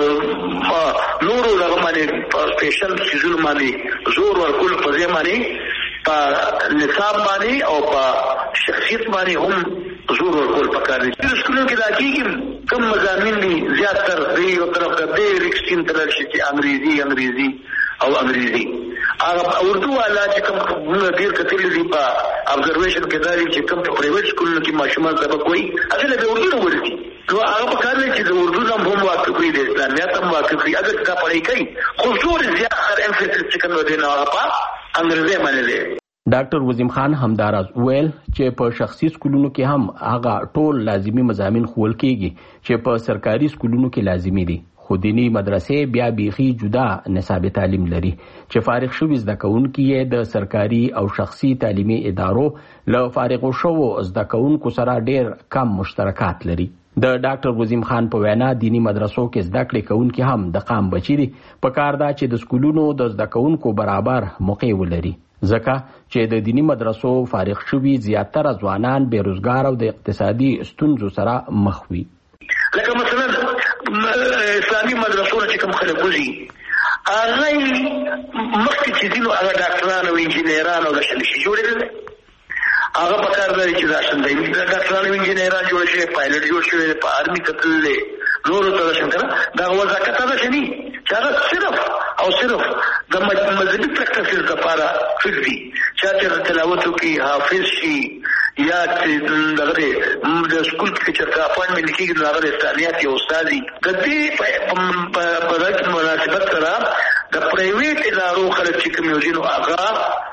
په نورو دغه باندې په سپیشل سیزونو باندې زور ورکول په ځای باندې په نصاب باندې او په شخصیت باندې هم زور ورکول پکار دي. په سکولونو کې دا کېږي کوم مضامین دي زیاتر دی یو طرف ته ډېر ایکسټریم تلل شي چې انګریزي انګریزي او انګریزي هغه اردو والا چې کوم موږ ډېر کتلي دي په ابزرویشن کې دا دي چې کوم په پرایویټ سکولونو کې ماشومان سبق وایي هغه له اردو نه ورتي نو هغه په کار دی چې د اردو نه هم واقف وي د اسلامیت هم واقف وي اگر دا پړی کوي خو زور زیات تر امفیسس چې کوم دی نو هغه په انګریزي باندې دی. ډاکټر وزیم خان همداراز ویل چې په شخصي سکولونو کې هم هغه ټول لازمي مضامین ښوول کیږي چې په سرکاري سکولونو کې لازمي دي، خو دینی مدرسې بیا بیخي جدا نصاب تعلیم لري چې فارغ شوي زده کوونکي یې د سرکاري او شخصي تعلیمي ادارو له فارغو شوو زده کوونکو سره ډیر کم مشترکات لري. د ډاکټر وزیم خان په وینا دینی مدرسو کې زده کړې کوونکي هم د قام بچي دي، په کار دا چې د سکولونو د زده کوونکو برابر موقع ولري، ځکه چې د دینی مدرسو فارغ شوي زیاتره ځوانان بیروزګار او د اقتصادي ستونزو سره مخ وي. لکه مثلا اسلامي مدرسو چې کوم خلک وځي هغه مخکې چې دینو هغه ډاکټران او انجینران او د شنشي جوړېدل، هغه په کار دی چې دا شندای ډاکټران او انجینران جوړ شي، پایلټ جوړ شي، په آرمي کتل نورو ته څنګه دا وظیفه ده شنی چې هغه صرف او صرف د مذهبي پریکټیسز لپاره فکري چې تلاوت کوي، حافظ شي یا دغه د سکول کې چې اپاینټمنټ کیږي نو هغه استادیات یو استادي د دې په دغه مناسبت سره د پرایویټ ادارو خلک چې کوم یو ځینو هغه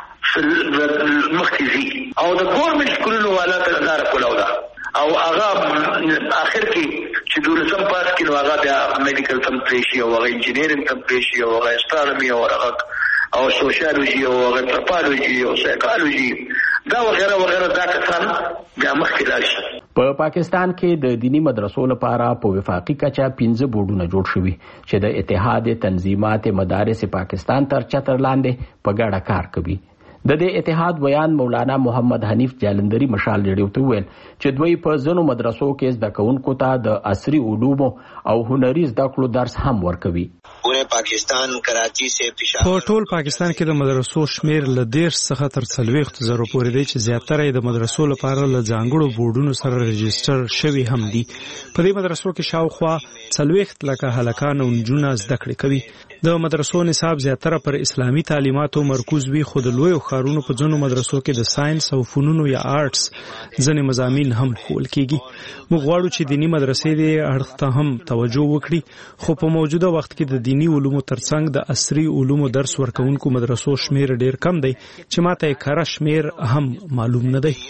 مخکې او د ګورنمنت سکولونو والا ته لار کولاو ده او هغه اخر کې چې دولسم پاس کې نو هغه بیا میډیکل تم پریشي او هغه انجینیرینګ تم پریشي او هغه استرونومي او هغه او سوشیالوجي او هغه انتروپولوژي او سایکولوژي دا وغیرہ وغیرہ دا کسان بیا مخکې لاړ شي. په پاکستان کې د دینی مدرسو لپاره په وفاقي کچه پنځه بورډونه جوړ شوي چې د اتحاد تنظیمات مدارس پاکستان تر چتر لاندې په ګډه کار کوي. د دې اتحاد بیان مولانا محمد حنیف جالندری مشال ریډیو ته ویل چې دوی په ځینو مدرسو کې زده کوونکو ته د عصري علومو او هنري زده کړو درس هم ورکوي. پوره پاکستان کراچي سے پېښور په ټول پاکستان کې د مدرسو شمیر ل ډیر څخه تر څلوېښت زره پورې دی چې زیاتره د مدرسو لپاره ل ځانګړو بورډونو سره رجسټر شوي هم دي. په دې مدرسو کې شاوخوا څلوېښت لکه هلکان او نجونې زده کړې کوي. د مدرسو نصاب زیاتره پر اسلامي تعلیماتو مرکوز وي، خو د لویو ښارونو په ځینو مدرسو کې د ساينس او فنونو یا آرټس ځینې مضامین هم ښوول کیږي. موږ غواړو چې دینی مدرسې دې اړخ ته هم توجه وکړي، خو په موجوده وخت کې د دینی علومو ترڅنګ د عصري علومو درس ورکوونکو مدرسو شمیر ډیر کم دی چې ماته یې کره شمیر هم معلوم نه دی.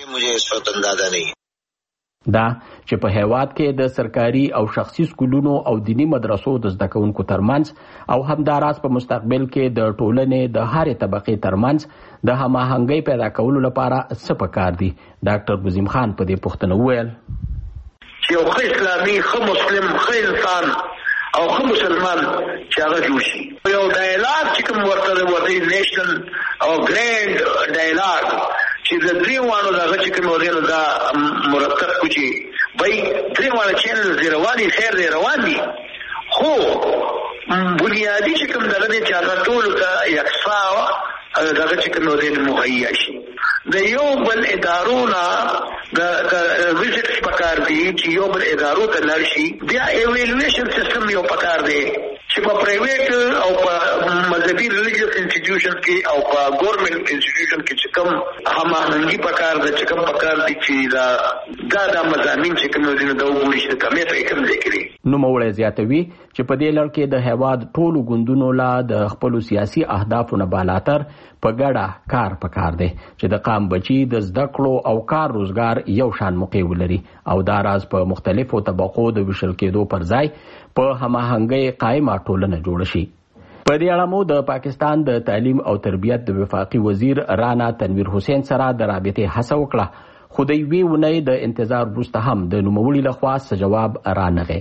دا چې په هیواد کې د سرکاري او شخصي سکولونو او دینی مدرسو د زده کوونکو ترمنځ او همداراز په مستقبل کې د ټولنې د هرې طبقې ترمنځ د هماهنګۍ پیدا کولو لپاره څه پکار دي. ډاکټر وزیم خان په دې پوښتنه وویل چې یو ښه اسلامي ښه مسلم ښه انسان او ښه مسلمان چې هغه جوړ شي، یو ډایلاګ چې کوم ورته ورته نیشنل او ګرینډ ډایلاګ چې د دریوانو دغه چې کوم ورته دا مرتب کوي بای دریوانو چینل دی رواني خیر دی روان دي، خو بنیادی چې کوم دغه چې هغه ټول ته یکسا دغه چې کوم ورته مهیا شي. د یو بل ادارونه د ویزټس پکار دي چې یو بل ادارو ته لاړ شي، بیا ایوالویشن سیستم یو پکار دی چې په پرایویټ او په مذهبي ریلیجیس انسټیټیوشن کې او په ګورنمنت انسټیټیوشن کې چې کوم هماهنګي پکار ده چې کوم پکار دي چې دا دا د مضامین چې کوم دي د وګوري چې کمې ته کوم ذکرې نو موړې زیاتوي چې په دې لړ کې د هیواد ټولو ګوندونو لا د خپل سیاسي اهدافو نه بالاتر په ګډه کار پکار دی چې د قام بچي د زده کړو او کار روزګار یو شان موقع ولري او دا راز په مختلفو طبقو د وشل کېدو پر ځای په هماهنګۍ قائمه ټولنه جوړ شي. په دې اړه مو د پاکستان د تعلیم او تربیت د وفاقي وزیر رانا تنویر حسین سره د رابطې هڅه وکړه، خو د یوې اونۍ د انتظار وروسته هم د نوموړي لخوا څه جواب رانغی.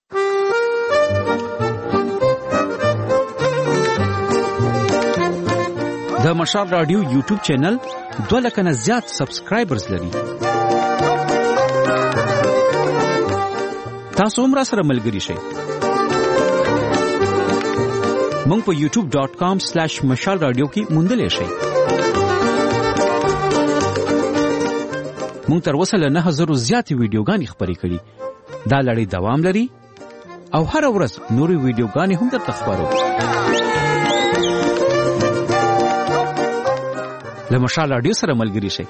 د مشال رادیو یوټیوب چینل دوه لکه نه زیات سبسکرایبرز لري. تاسو هم را سره ملګري شئ. مونږ په یوټیوب ډاٹ کام سلیش مشال رادیو کې موندلی شئ. مونږ تر اوسه له نه زرو زیاتې ویډیوګانې خپرې کړي. دا لړۍ دوام لري او هره ورځ نورې ویډیوګانې هم درته خپرو. له مشال رادیو سره ملګري شئ.